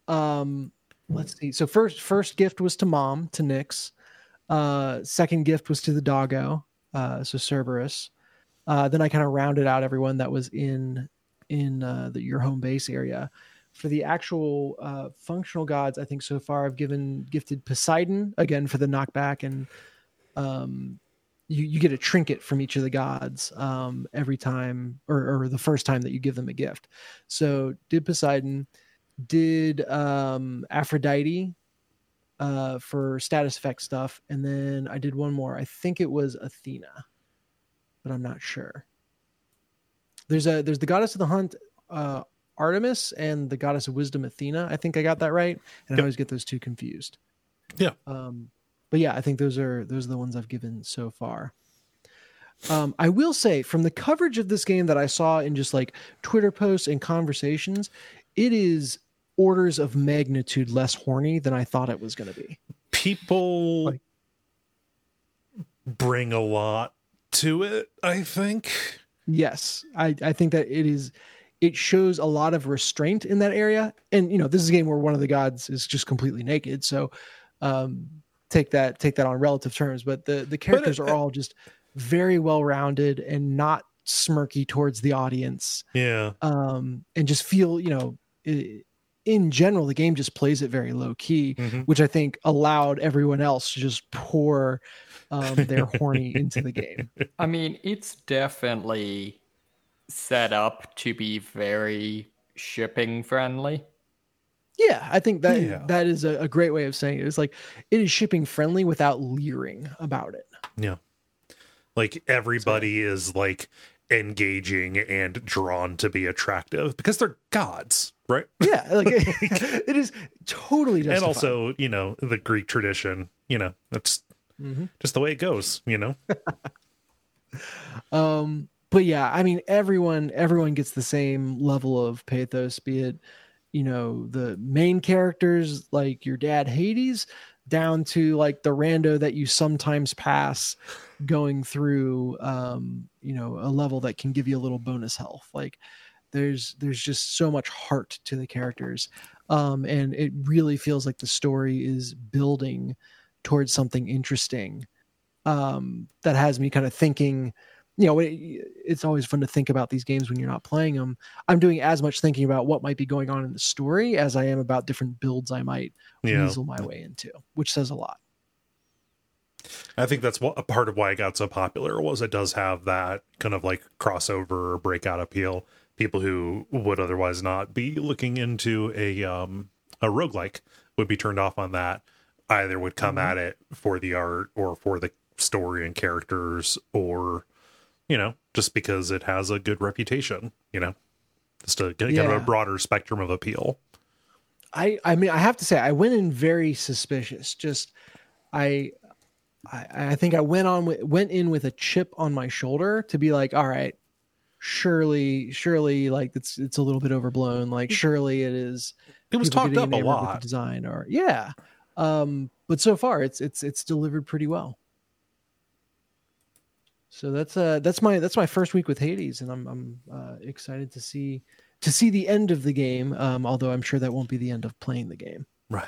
Let's see. So first gift was to Mom, to Nyx. Second gift was to the doggo, so Cerberus. Then I kind of rounded out everyone that was in your home base area. For the actual functional gods, I think so far I've gifted Poseidon, again for the knockback, and you get a trinket from each of the gods every time, or the first time that you give them a gift. So did Poseidon, did Aphrodite for status effect stuff, and then I did one more. I think it was Athena, but I'm not sure. There's the goddess of the hunt, Artemis, and the goddess of wisdom, Athena. I think I got that right, and I always get those two confused. Yeah. But yeah, I think those are the ones I've given so far. I will say, from the coverage of this game that I saw in just like Twitter posts and conversations, it is orders of magnitude less horny than I thought it was going to be. People bring a lot to it, I think. Yes, I think that it shows a lot of restraint in that area. And, this is a game where one of the gods is just completely naked. So take that on relative terms. But the characters are all just very well-rounded and not smirky towards the audience. Yeah. And just feel, in general, the game just plays it very low key, which I think allowed everyone else to just pour their horny into the game. I mean, it's definitely set up to be very shipping friendly. Yeah, I think that is a great way of saying it. It's like it is shipping friendly without leering about it. Yeah. Like everybody is like engaging and drawn to be attractive because they're gods, right? Yeah, like it is totally justified. And also, the Greek tradition, that's just the way it goes, But yeah, I mean, everyone gets the same level of pathos, be it, the main characters like your dad Hades, down to like the rando that you sometimes pass going through, a level that can give you a little bonus health. Like there's just so much heart to the characters. And it really feels like the story is building towards something interesting, that has me kind of thinking, it's always fun to think about these games when you're not playing them. I'm doing as much thinking about what might be going on in the story as I am about different builds I might weasel my way into, which says a lot. I think that's a part of why it got so popular, was it does have that kind of like crossover or breakout appeal. People who would otherwise not be looking into a roguelike would be turned off on that. Either would come at it for the art or for the story and characters, or, you know, just because it has a good reputation, you know, just to get kind of a broader spectrum of appeal. I mean, I have to say, I went in very suspicious. Just, I think I went in with a chip on my shoulder to be like, all right, surely, like it's a little bit overblown. Like, surely it is. It was talked up a lot. With the design, or but so far it's delivered pretty well. So that's my first week with Hades, and I'm excited to see the end of the game. Although I'm sure that won't be the end of playing the game. Right.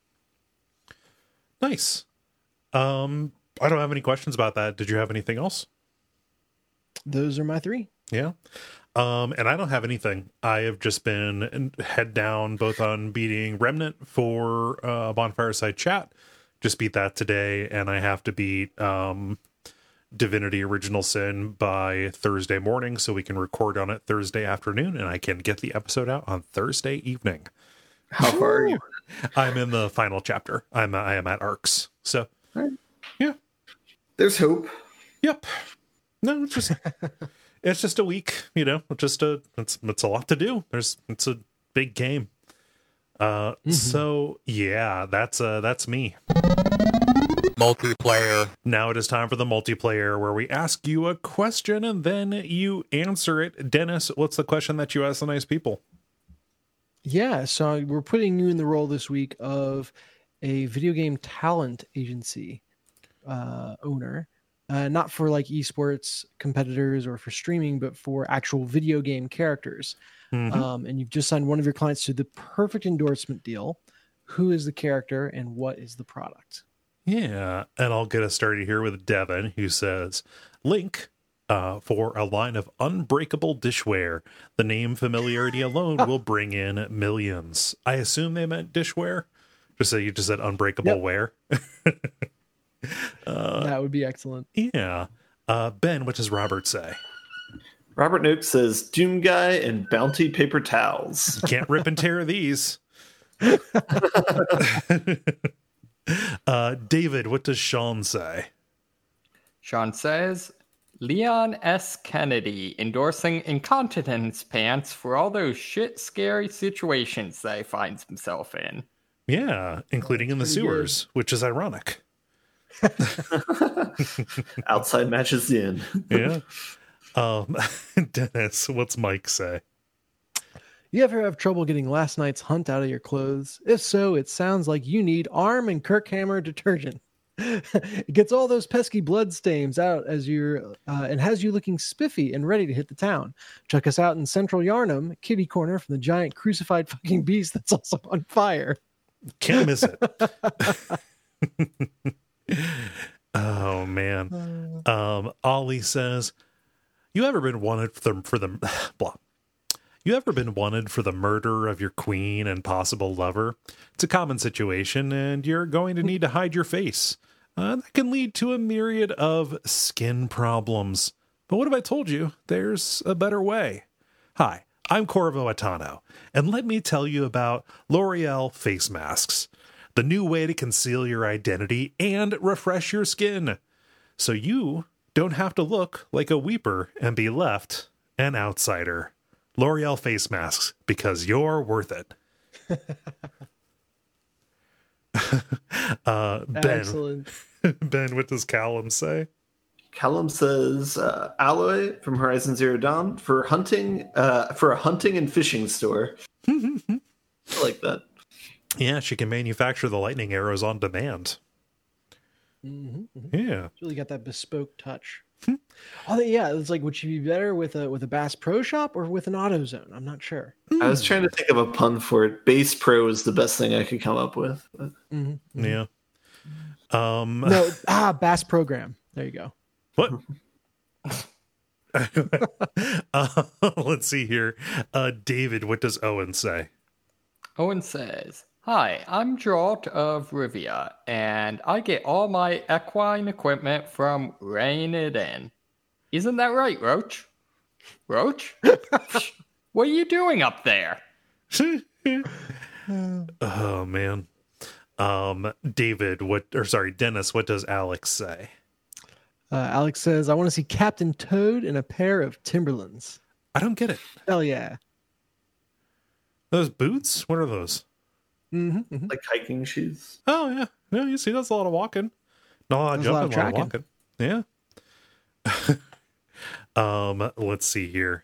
Nice. I don't have any questions about that. Did you have anything else? Those are my 3. Yeah. And I don't have anything. I have just been head down both on beating Remnant for Bonfireside Chat. Just beat that today, and I have to beat Divinity Original Sin by Thursday morning, so we can record on it Thursday afternoon, and I can get the episode out on Thursday evening. How far are you? I'm in the final chapter. I am at Arcs. So, yeah. There's hope. Yep. No, it's just a week, you know. It's a lot to do. It's a big game. So yeah, that's me. Multiplayer. Now it is time for the multiplayer, where we ask you a question and then you answer it. Dennis, what's the question that you ask the nice people? Yeah, so we're putting you in the role this week of a video game talent agency owner. Not for like esports competitors or for streaming, but for actual video game characters. And you've just signed one of your clients to the perfect endorsement deal. Who is the character and what is the product? Yeah, and I'll get us started here with Devin, who says, Link, for a line of unbreakable dishware. The name familiarity alone will bring in millions. I assume they meant dishware. You just said unbreakable ware. That would be excellent. Yeah. Ben, what does Robert say? Robert Noak says Doom Guy and Bounty Paper Towels. Can't rip and tear these. David, what does Sean say? Sean says Leon S. Kennedy endorsing incontinence pants for all those shit scary situations that he finds himself in. Yeah, including in the sewers, which is ironic. Outside matches in. Yeah. Dennis, what's Mike say? You ever have trouble getting last night's hunt out of your clothes? If so, it sounds like you need Arm and Kirkhammer detergent. It gets all those pesky blood stains out as and has you looking spiffy and ready to hit the town. Check us out in Central Yarnum, kitty corner from the giant crucified fucking beast that's also on fire. Can't miss it. Oh man. Ollie says, you ever been wanted for the blah. You ever been wanted for the murder of your queen and possible lover? It's a common situation, and you're going to need to hide your face. That can lead to a myriad of skin problems. But what if I told you there's a better way? Hi, I'm Corvo Atano, and let me tell you about L'Oreal face masks. The new way to conceal your identity and refresh your skin, so you don't have to look like a weeper and be left an outsider. L'Oreal face masks, because you're worth it. Ben, excellent. Ben, what does Callum say? Callum says Alloy from Horizon Zero Dawn for a hunting and fishing store. I like that. Yeah, she can manufacture the lightning arrows on demand. Yeah, It's really got that bespoke touch. Oh yeah, it's like, would she be better with a Bass Pro Shop or with an AutoZone? I'm not sure. I was trying to think of a pun for it. Bass Pro is the best thing I could come up with. Yeah. No, Bass Program. There you go. What? Let's see here. David, what does Owen say? Owen says, Hi, I'm Geralt of Rivia, and I get all my equine equipment from Rein It In. Isn't that right, Roach? Roach? What are you doing up there? Oh man. Dennis, what does Alex say? Alex says, I want to see Captain Toad in a pair of Timberlands. I don't get it. Hell yeah. Those boots? What are those? Like hiking shoes. Oh yeah. Yeah, you see that's a lot of walking. Not a lot of jumping, a lot of walking. Yeah. Let's see here.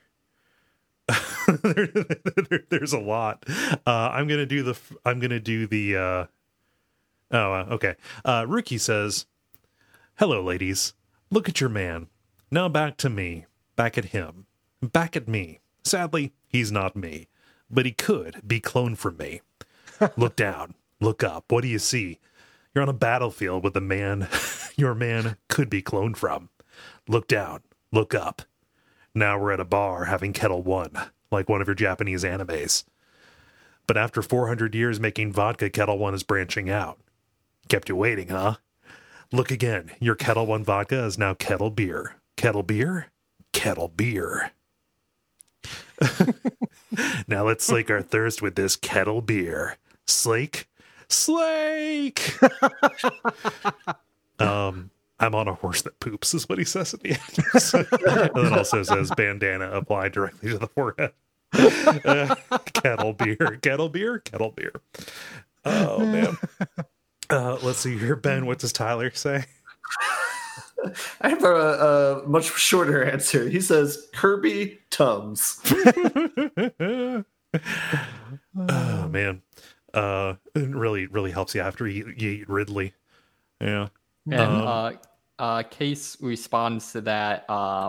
There's a lot. I'm gonna do the okay. Rookie says, hello ladies, look at your man. Now back to me, back at him, back at me. Sadly, he's not me, but he could be cloned from me. Look down, look up, what do you see? You're on a battlefield with a man your man could be cloned from. Look down, look up. Now we're at a bar having Kettle One, like one of your Japanese animes. But after 400 years making vodka, Kettle One is branching out. Kept you waiting, huh? Look again. Your Kettle One vodka is now Kettle Beer. Kettle Beer? Kettle Beer. Now let's slake our thirst with this Kettle Beer. Slake? Slake! I'm on a horse that poops, is what he says at the end. And then also says bandana applied directly to the forehead. Kettle beer, kettle beer, kettle beer. Oh, man. Let's see here. Ben, what does Tyler say? I have a much shorter answer. He says Kirby Tums. Oh, man. It really helps you after you eat Ridley. Yeah. And Case responds to that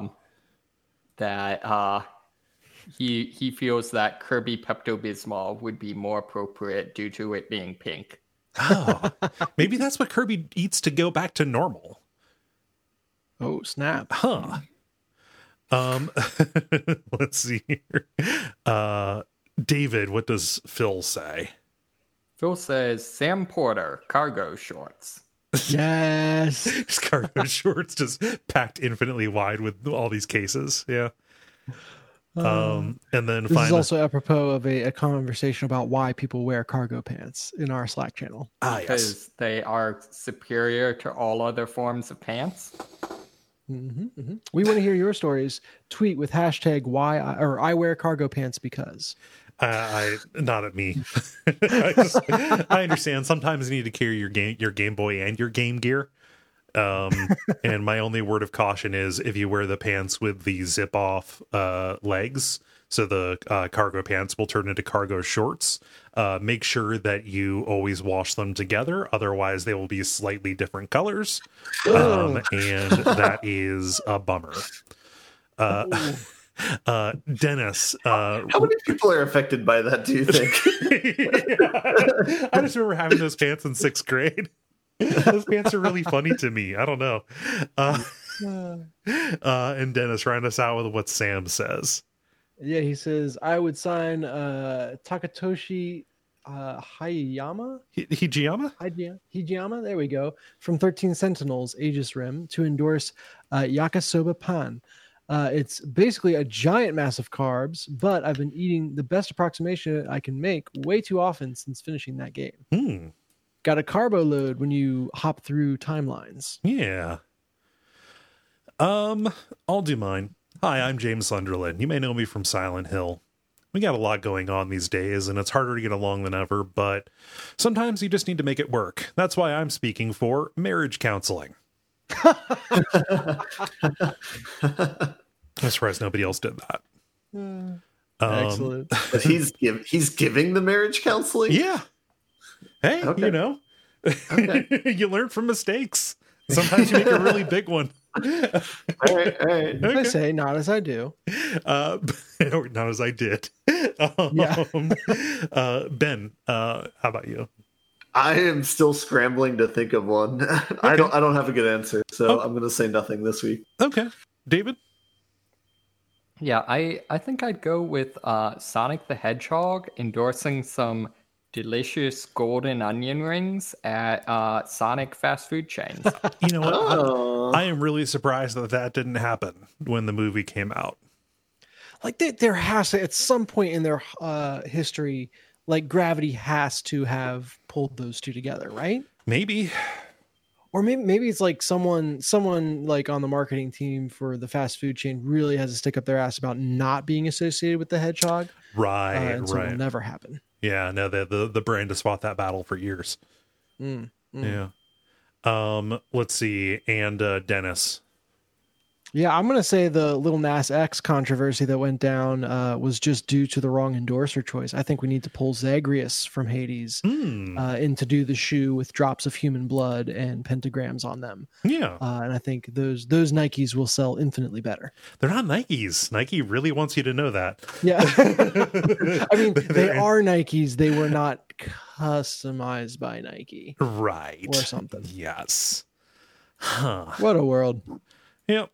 he feels that Kirby Pepto-Bismol would be more appropriate due to it being pink. Oh, maybe that's what Kirby eats to go back to normal. Oh, snap. Huh. Let's see here. David, what does Phil say? Phil says Sam Porter, cargo shorts. Yes. His cargo shorts just packed infinitely wide with all these cases. Yeah. And then this is also apropos of a conversation about why people wear cargo pants in our Slack channel. Because they are superior to all other forms of pants. We want to hear your stories. Tweet with hashtag I wear cargo pants because. Not at me. I understand. Sometimes you need to carry your Game Boy and your Game Gear. And my only word of caution is if you wear the pants with the zip off legs, so the cargo pants will turn into cargo shorts. Make sure that you always wash them together, otherwise they will be slightly different colors, and that is a bummer. Dennis, how many people are affected by that, do you think? Yeah. I just remember having those pants in 6th grade. Those pants are really funny to me. I don't know. And Dennis, round us out with what Sam says. Yeah, he says, I would sign Takatoshi Hijiyama? Hijiyama, there we go, from 13 Sentinels, Aegis Rim, to endorse Yakisoba Pan. It's basically a giant mass of carbs, but I've been eating the best approximation I can make way too often since finishing that game. Got a carbo load when you hop through timelines. Yeah. I'll do mine. Hi, I'm James Sunderland. You may know me from Silent Hill. We got a lot going on these days, and it's harder to get along than ever, but sometimes you just need to make it work. That's why I'm speaking for marriage counseling. I'm surprised nobody else did that. Excellent. But he's giving the marriage counseling? Yeah. Hey, okay. You know, okay. You learn from mistakes. Sometimes you make a really big one. All right. Okay. I say, not as I do. Or not as I did. Yeah. Ben, how about you? I am still scrambling to think of one. Okay. I don't have a good answer, so I'm going to say nothing this week. Okay. David? Yeah, I think I'd go with Sonic the Hedgehog endorsing some delicious golden onion rings at Sonic fast food chains. You know what? Oh. I am really surprised that didn't happen when the movie came out. Like there has to, at some point in their history, like Gravity has to have pulled those two together, right? Maybe. Or maybe it's like someone like on the marketing team for the fast food chain really has to stick up their ass about not being associated with the Hedgehog. Right, and so right. it'll never happen. Yeah, no, the brand has fought that battle for years. Yeah. Let's see. And Dennis. Yeah, I'm going to say the Lil Nas X controversy that went down was just due to the wrong endorser choice. I think we need to pull Zagreus from Hades in to do the shoe with drops of human blood and pentagrams on them. Yeah. And I think those Nikes will sell infinitely better. They're not Nikes. Nike really wants you to know that. Yeah. I mean, they are Nikes. They were not customized by Nike. Right. Or something. Yes. Huh. What a world. Yep.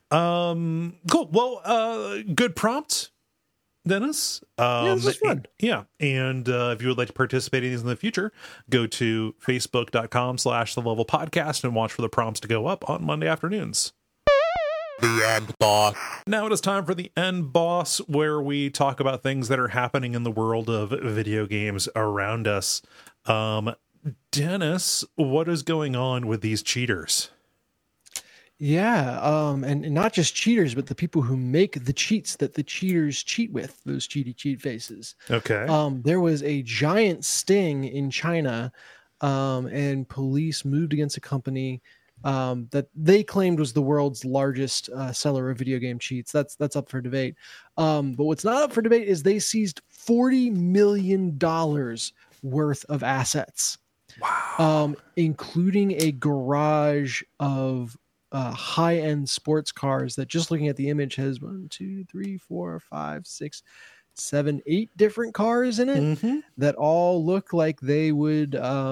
Cool. Well, good prompt, Dennis. Yeah, this is fun. Yeah. And if you would like to participate in these in the future, go to facebook.com/The Level Podcast and watch for the prompts to go up on Monday afternoons. The End Boss. Now it is time for the End Boss, where we talk about things that are happening in the world of video games around us. Dennis, what is going on with these cheaters? Yeah, and not just cheaters, but the people who make the cheats that the cheaters cheat with, those cheat faces. Okay. There was a giant sting in China, and police moved against a company that they claimed was the world's largest seller of video game cheats. That's up for debate. But what's not up for debate is they seized $40 million worth of assets. Wow. Including a garage of high-end sports cars that, just looking at the image, has 1, 2, 3, 4, 5, 6, 7, 8 different cars in it that all look like they would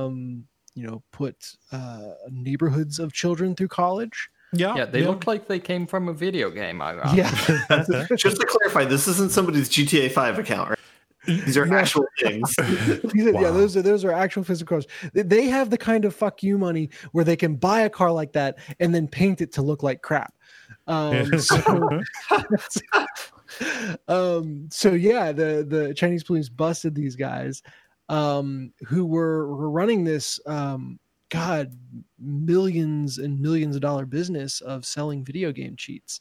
put neighborhoods of children through college. Yeah, they look like they came from a video game. Yeah. Just to clarify, this isn't somebody's GTA 5 account, right? These are actual things. Yeah, those are actual physical cars. They have the kind of fuck you money where they can buy a car like that and then paint it to look like crap. So yeah, the Chinese police busted these guys who were running this millions and millions of dollar business of selling video game cheats.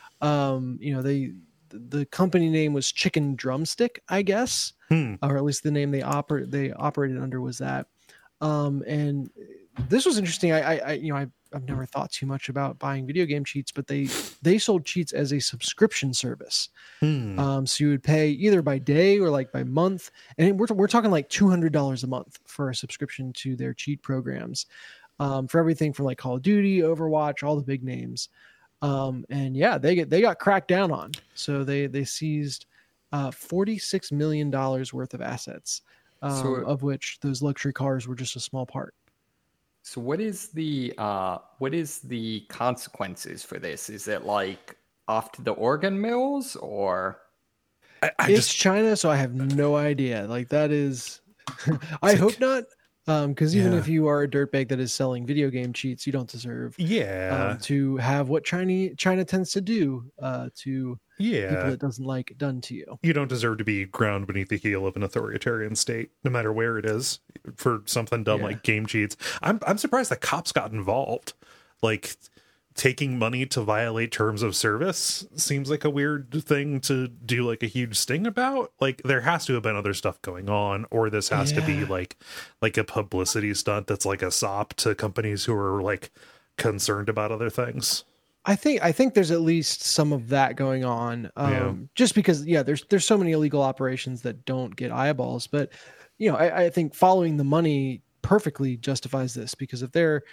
The company name was Chicken Drumstick, I guess, or at least the name they operated under was that. And this was interesting. I've never thought too much about buying video game cheats, but they sold cheats as a subscription service. So you would pay either by day or like by month, and we're talking like $200 a month for a subscription to their cheat programs, for everything from like Call of Duty, Overwatch, all the big names. And yeah, they got cracked down on. So they seized $46 million worth of assets, of which those luxury cars were just a small part. So what is the consequences for this? Is it like off to the organ mills, or it's China, so I have no idea. Like that is I hope not. Because even if you are a dirtbag that is selling video game cheats, you don't deserve to have what China tends to do to people it doesn't like done to you. You don't deserve to be ground beneath the heel of an authoritarian state, no matter where it is, for something dumb like game cheats. I'm surprised the cops got involved. Like, taking money to violate terms of service seems like a weird thing to do like a huge sting about. Like, there has to have been other stuff going on, or this has to be like a publicity stunt that's like a sop to companies who are like concerned about other things. I think there's at least some of that going on. Just because there's so many illegal operations that don't get eyeballs, but I think following the money perfectly justifies this, because if they're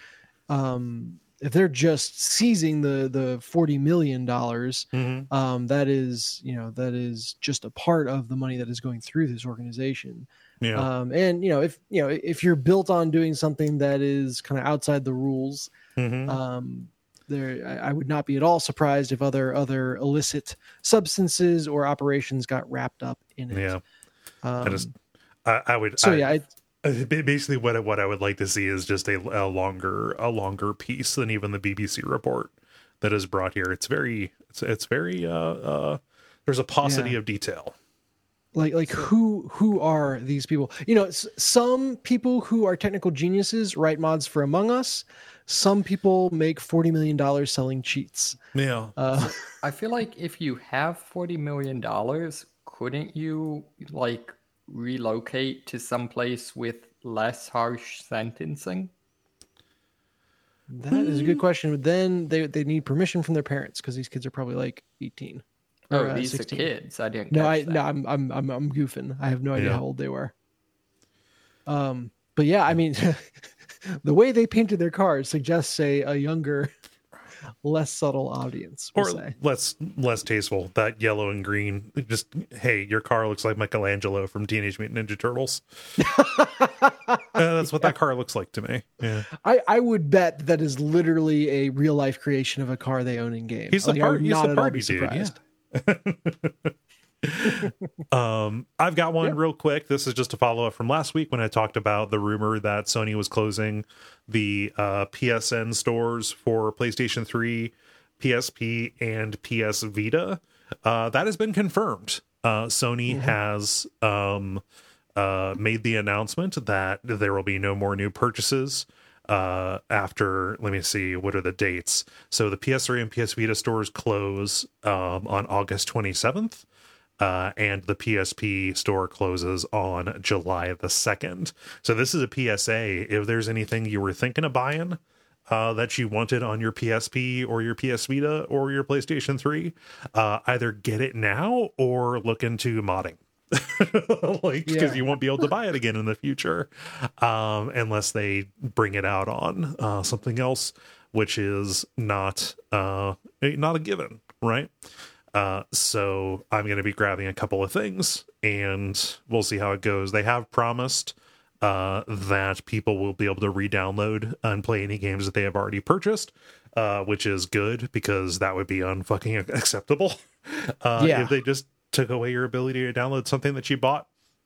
just seizing the $40 million, that is just a part of the money that is going through this organization. And if you're built on doing something that is kind of outside the rules, I would not be at all surprised if other illicit substances or operations got wrapped up in it. I would. So basically what I would like to see is just a longer piece than even the BBC report that is brought here. It's very there's a paucity of detail. Like who are these people? You know, some people who are technical geniuses write mods for Among Us. Some people make $40 million selling cheats. Yeah. I feel like if you have $40 million, couldn't you like relocate to someplace with less harsh sentencing? That is a good question. But then they need permission from their parents because these kids are probably like 18. Oh, these 16. are kids. I didn't. No, I'm I'm goofing. I have no idea how old they were. But yeah, I mean, the way they painted their cars suggests a younger, less subtle audience, or less tasteful. That yellow and green. Just hey, your car looks like Michelangelo from Teenage Mutant Ninja Turtles. That's what that car looks like to me. Yeah, I would bet that is literally a real life creation of a car they own in game. He's the party dude. Yeah. I've got one real quick. This is just a follow-up from last week when I talked about the rumor that Sony was closing the PSN stores for PlayStation 3, PSP, and PS Vita. That has been confirmed. Sony has made the announcement that there will be no more new purchases after, let me see, what are the dates? So the PS3 and PS Vita stores close on August 27th, and the PSP store closes on July the 2nd. So this is a PSA. If there's anything you were thinking of buying that you wanted on your PSP or your PS Vita or your PlayStation 3, either get it now or look into modding. Because you won't be able to buy it again in the future unless they bring it out on something else, which is not a given, right? So I'm going to be grabbing a couple of things and we'll see how it goes. They have promised that people will be able to re-download and play any games that they have already purchased, which is good because that would be unfucking acceptable if they just took away your ability to download something that you bought.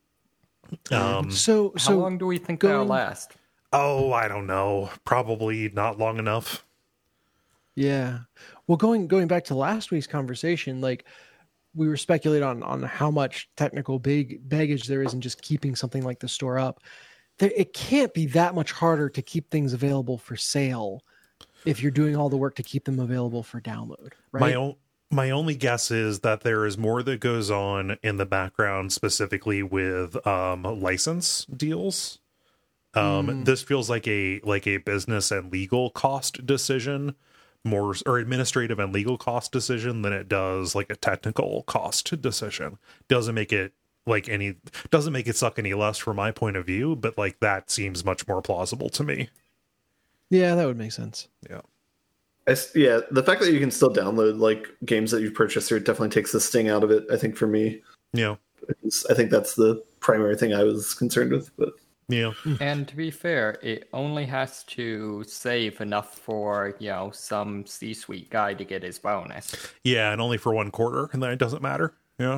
So how long do we think that'll last? Oh, I don't know. Probably not long enough. Yeah. Well, going back to last week's conversation, like we were speculating on how much technical baggage there is in just keeping something like the store up. It can't be that much harder to keep things available for sale if you're doing all the work to keep them available for download, right? My only guess is that there is more that goes on in the background, specifically with license deals. This feels like a business and legal cost decision, more or administrative and legal cost decision than it does like a technical cost decision. Doesn't make it suck any less from my point of view, but like that seems much more plausible to me. Yeah, that would make sense. Yeah. The fact that you can still download like games that you've purchased here definitely takes the sting out of it, I think, for me. Yeah. I think that's the primary thing I was concerned with. But yeah. And to be fair, it only has to save enough for, some C-suite guy to get his bonus. Yeah, and only for 1 quarter, and then it doesn't matter. Yeah.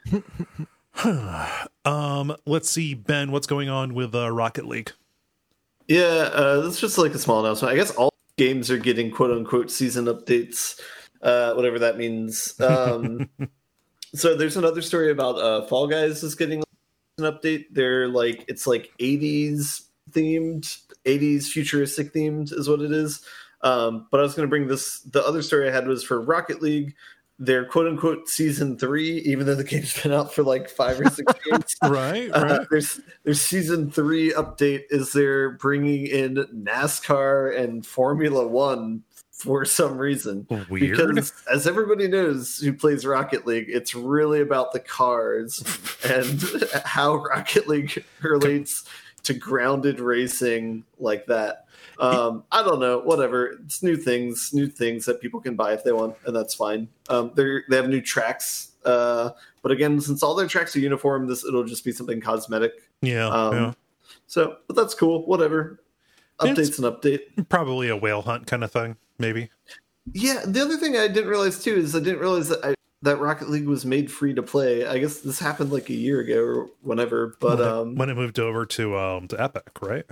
Let's see, Ben, what's going on with Rocket League? Yeah, this is just like a small announcement. I guess all games are getting quote-unquote season updates, whatever that means. So there's another story about Fall Guys is getting an update. They're it's 80s themed, 80s futuristic themed is what it is. But I was going to bring the other story I had was for Rocket League. They're quote-unquote season 3, even though the game's been out for 5 or 6 games. Right. Their season 3 update is they're bringing in NASCAR and Formula 1 for some reason. Weird. Because as everybody knows who plays Rocket League, it's really about the cars and how Rocket League relates to grounded racing like that. I don't know, whatever. It's new things that people can buy if they want, and that's fine. They have new tracks, but again, since all their tracks are uniform, it'll just be something cosmetic. Yeah. So, but that's cool. Whatever. Update's an update. Probably a whale hunt kind of thing, maybe. Yeah. The other thing I didn't realize too is I didn't realize that that Rocket League was made free to play. I guess this happened like a year ago or whenever, but when it moved over to Epic, right?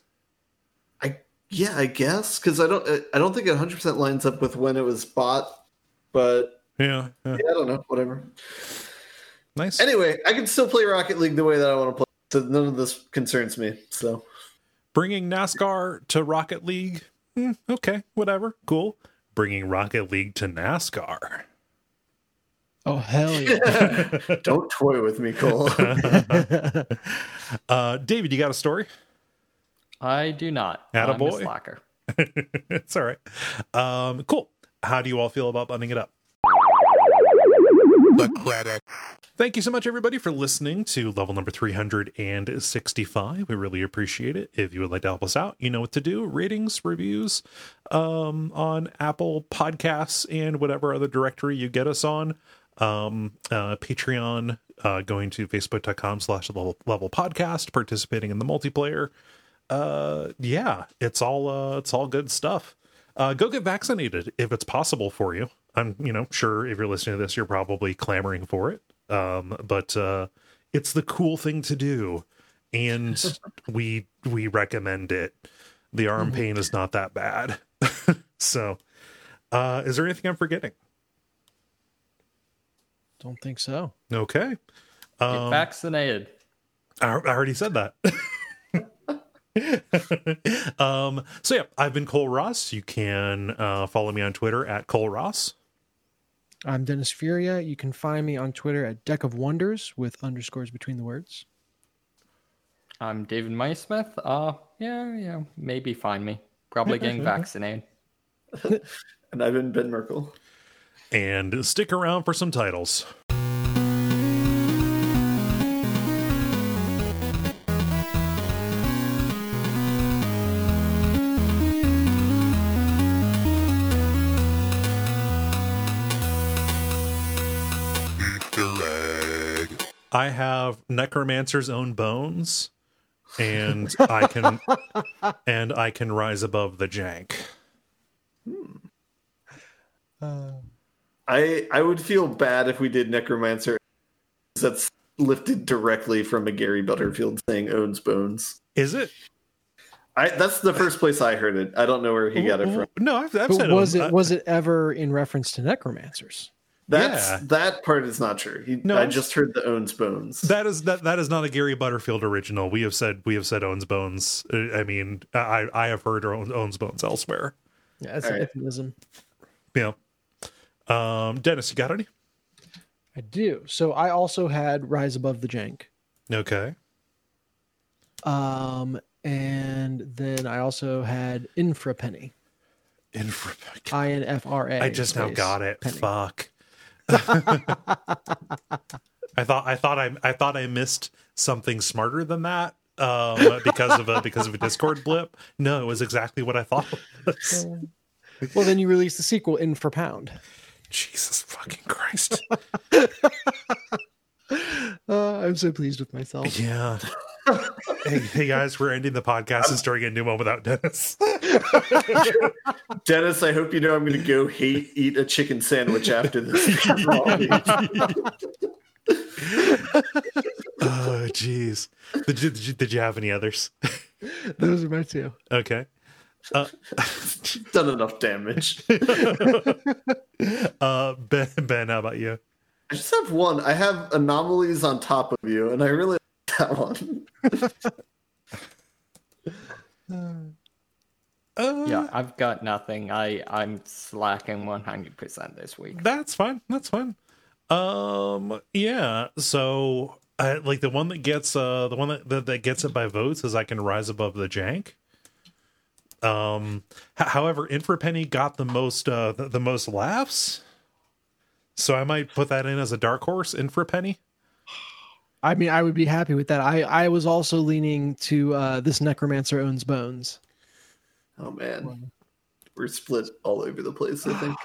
I guess, because I don't think it 100% lines up with when it was bought, but yeah, I don't know, whatever. Nice. Anyway, I can still play Rocket League the way that I want to play, so none of this concerns me. So bringing NASCAR to Rocket League, okay, whatever, cool. Bringing Rocket League to NASCAR. Oh, hell yeah. Don't toy with me, Cole. David, you got a story? I do not. Attaboy. I'm a slacker. It's all right. Cool. How do you all feel about buttoning it up? Thank you so much, everybody, for listening to level number 365. We really appreciate it. If you would like to help us out, you know what to do. Ratings, reviews on Apple Podcasts and whatever other directory you get us on. Patreon, going to facebook.com/level podcast, participating in the multiplayer. Yeah, it's all good stuff. Go get vaccinated if it's possible for you. I'm, sure if you're listening to this, you're probably clamoring for it. But it's the cool thing to do, and we recommend it. The arm pain is not that bad. So, is there anything I'm forgetting? Don't think so. Okay. Get vaccinated. I already said that. So yeah, I've been Cole Ross. You can follow me on Twitter at Cole Ross. I'm Dennis Furia. You can find me on Twitter at Deck of Wonders with underscores between the words. I'm David Maysmith. Yeah, maybe find me. Probably getting vaccinated. And I've been Ben Merkel. And stick around for some titles. I have Necromancer's Own Bones, and I can rise above the jank. I would feel bad if we did Necromancer. That's lifted directly from a Gary Butterfield saying owns bones. Is it? That's the first place I heard it. I don't know where he got it from. No, I've But said was it ever in reference to necromancers? That part is not true. I just heard the owns bones. That is not a Gary Butterfield original. We have said owns bones. I mean, I have heard owns bones elsewhere. Yeah, that's an euphemism. Yeah. Dennis, you got any? I do. So I also had Rise Above the Jank. Okay. And then I also had Infrapenny. INFRA. I just now got it. Penny. Fuck. I thought I missed something smarter than that because of a Discord blip. No, it was exactly what I thought it was. Well, then you released the sequel, Infrapound. Jesus fucking Christ. I'm so pleased with myself. Yeah. Hey guys, we're ending the podcast and starting a new one without Dennis. Dennis, I hope you know I'm going to go eat a chicken sandwich after this. Oh, jeez. Did you have any others? Those are my two. Okay. Done enough damage. Ben, how about you? I just have one. I have Anomalies on Top of You, and I really like that one. Yeah, I've got nothing. I'm slacking 100% this week. That's fine. Yeah. So, like the one that gets that gets it by votes is I can rise above the jank. However, Infrapenny got the most laughs, so I might put that in as a dark horse. Infrapenny. I mean, I would be happy with that. I was also leaning to this Necromancer Owns Bones. Oh man, we're split all over the place. I think.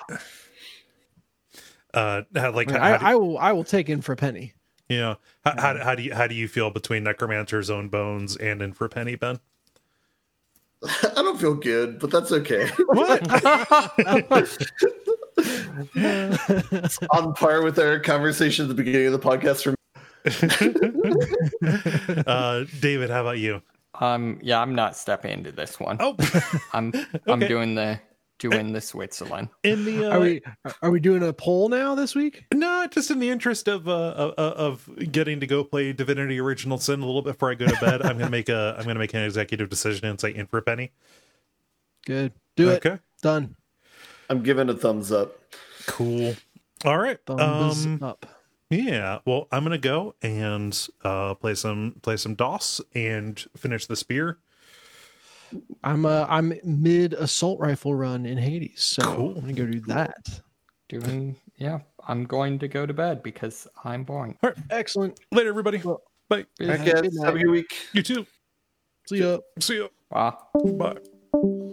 I will take Infrapenny. Yeah. How do you feel between Necromancer's Own Bones and Infrapenny, Ben? I don't feel good, but that's okay. What? It's on par with our conversation at the beginning of the podcast. David, how about you? Yeah, I'm not stepping into this one. Oh, I'm Okay. doing the Switzerland. in the Are we doing a poll now this week? no, just in the interest of getting to go play Divinity Original Sin a little bit before I go to bed, I'm gonna make an executive decision and say in for a penny. Good. Do it. Okay. Done. I'm giving a thumbs up. Cool. All right. Thumbs up. Yeah. Well, I'm gonna go and play some DOS and finish the spear. I'm mid assault rifle run in Hades, so Cool. I'm gonna go do that. I'm going to go to bed because I'm boring. All right. Excellent. Later, everybody. Well, Bye. All right, guys, Good night. have a good week. You too. See ya. See you. Wow. Bye.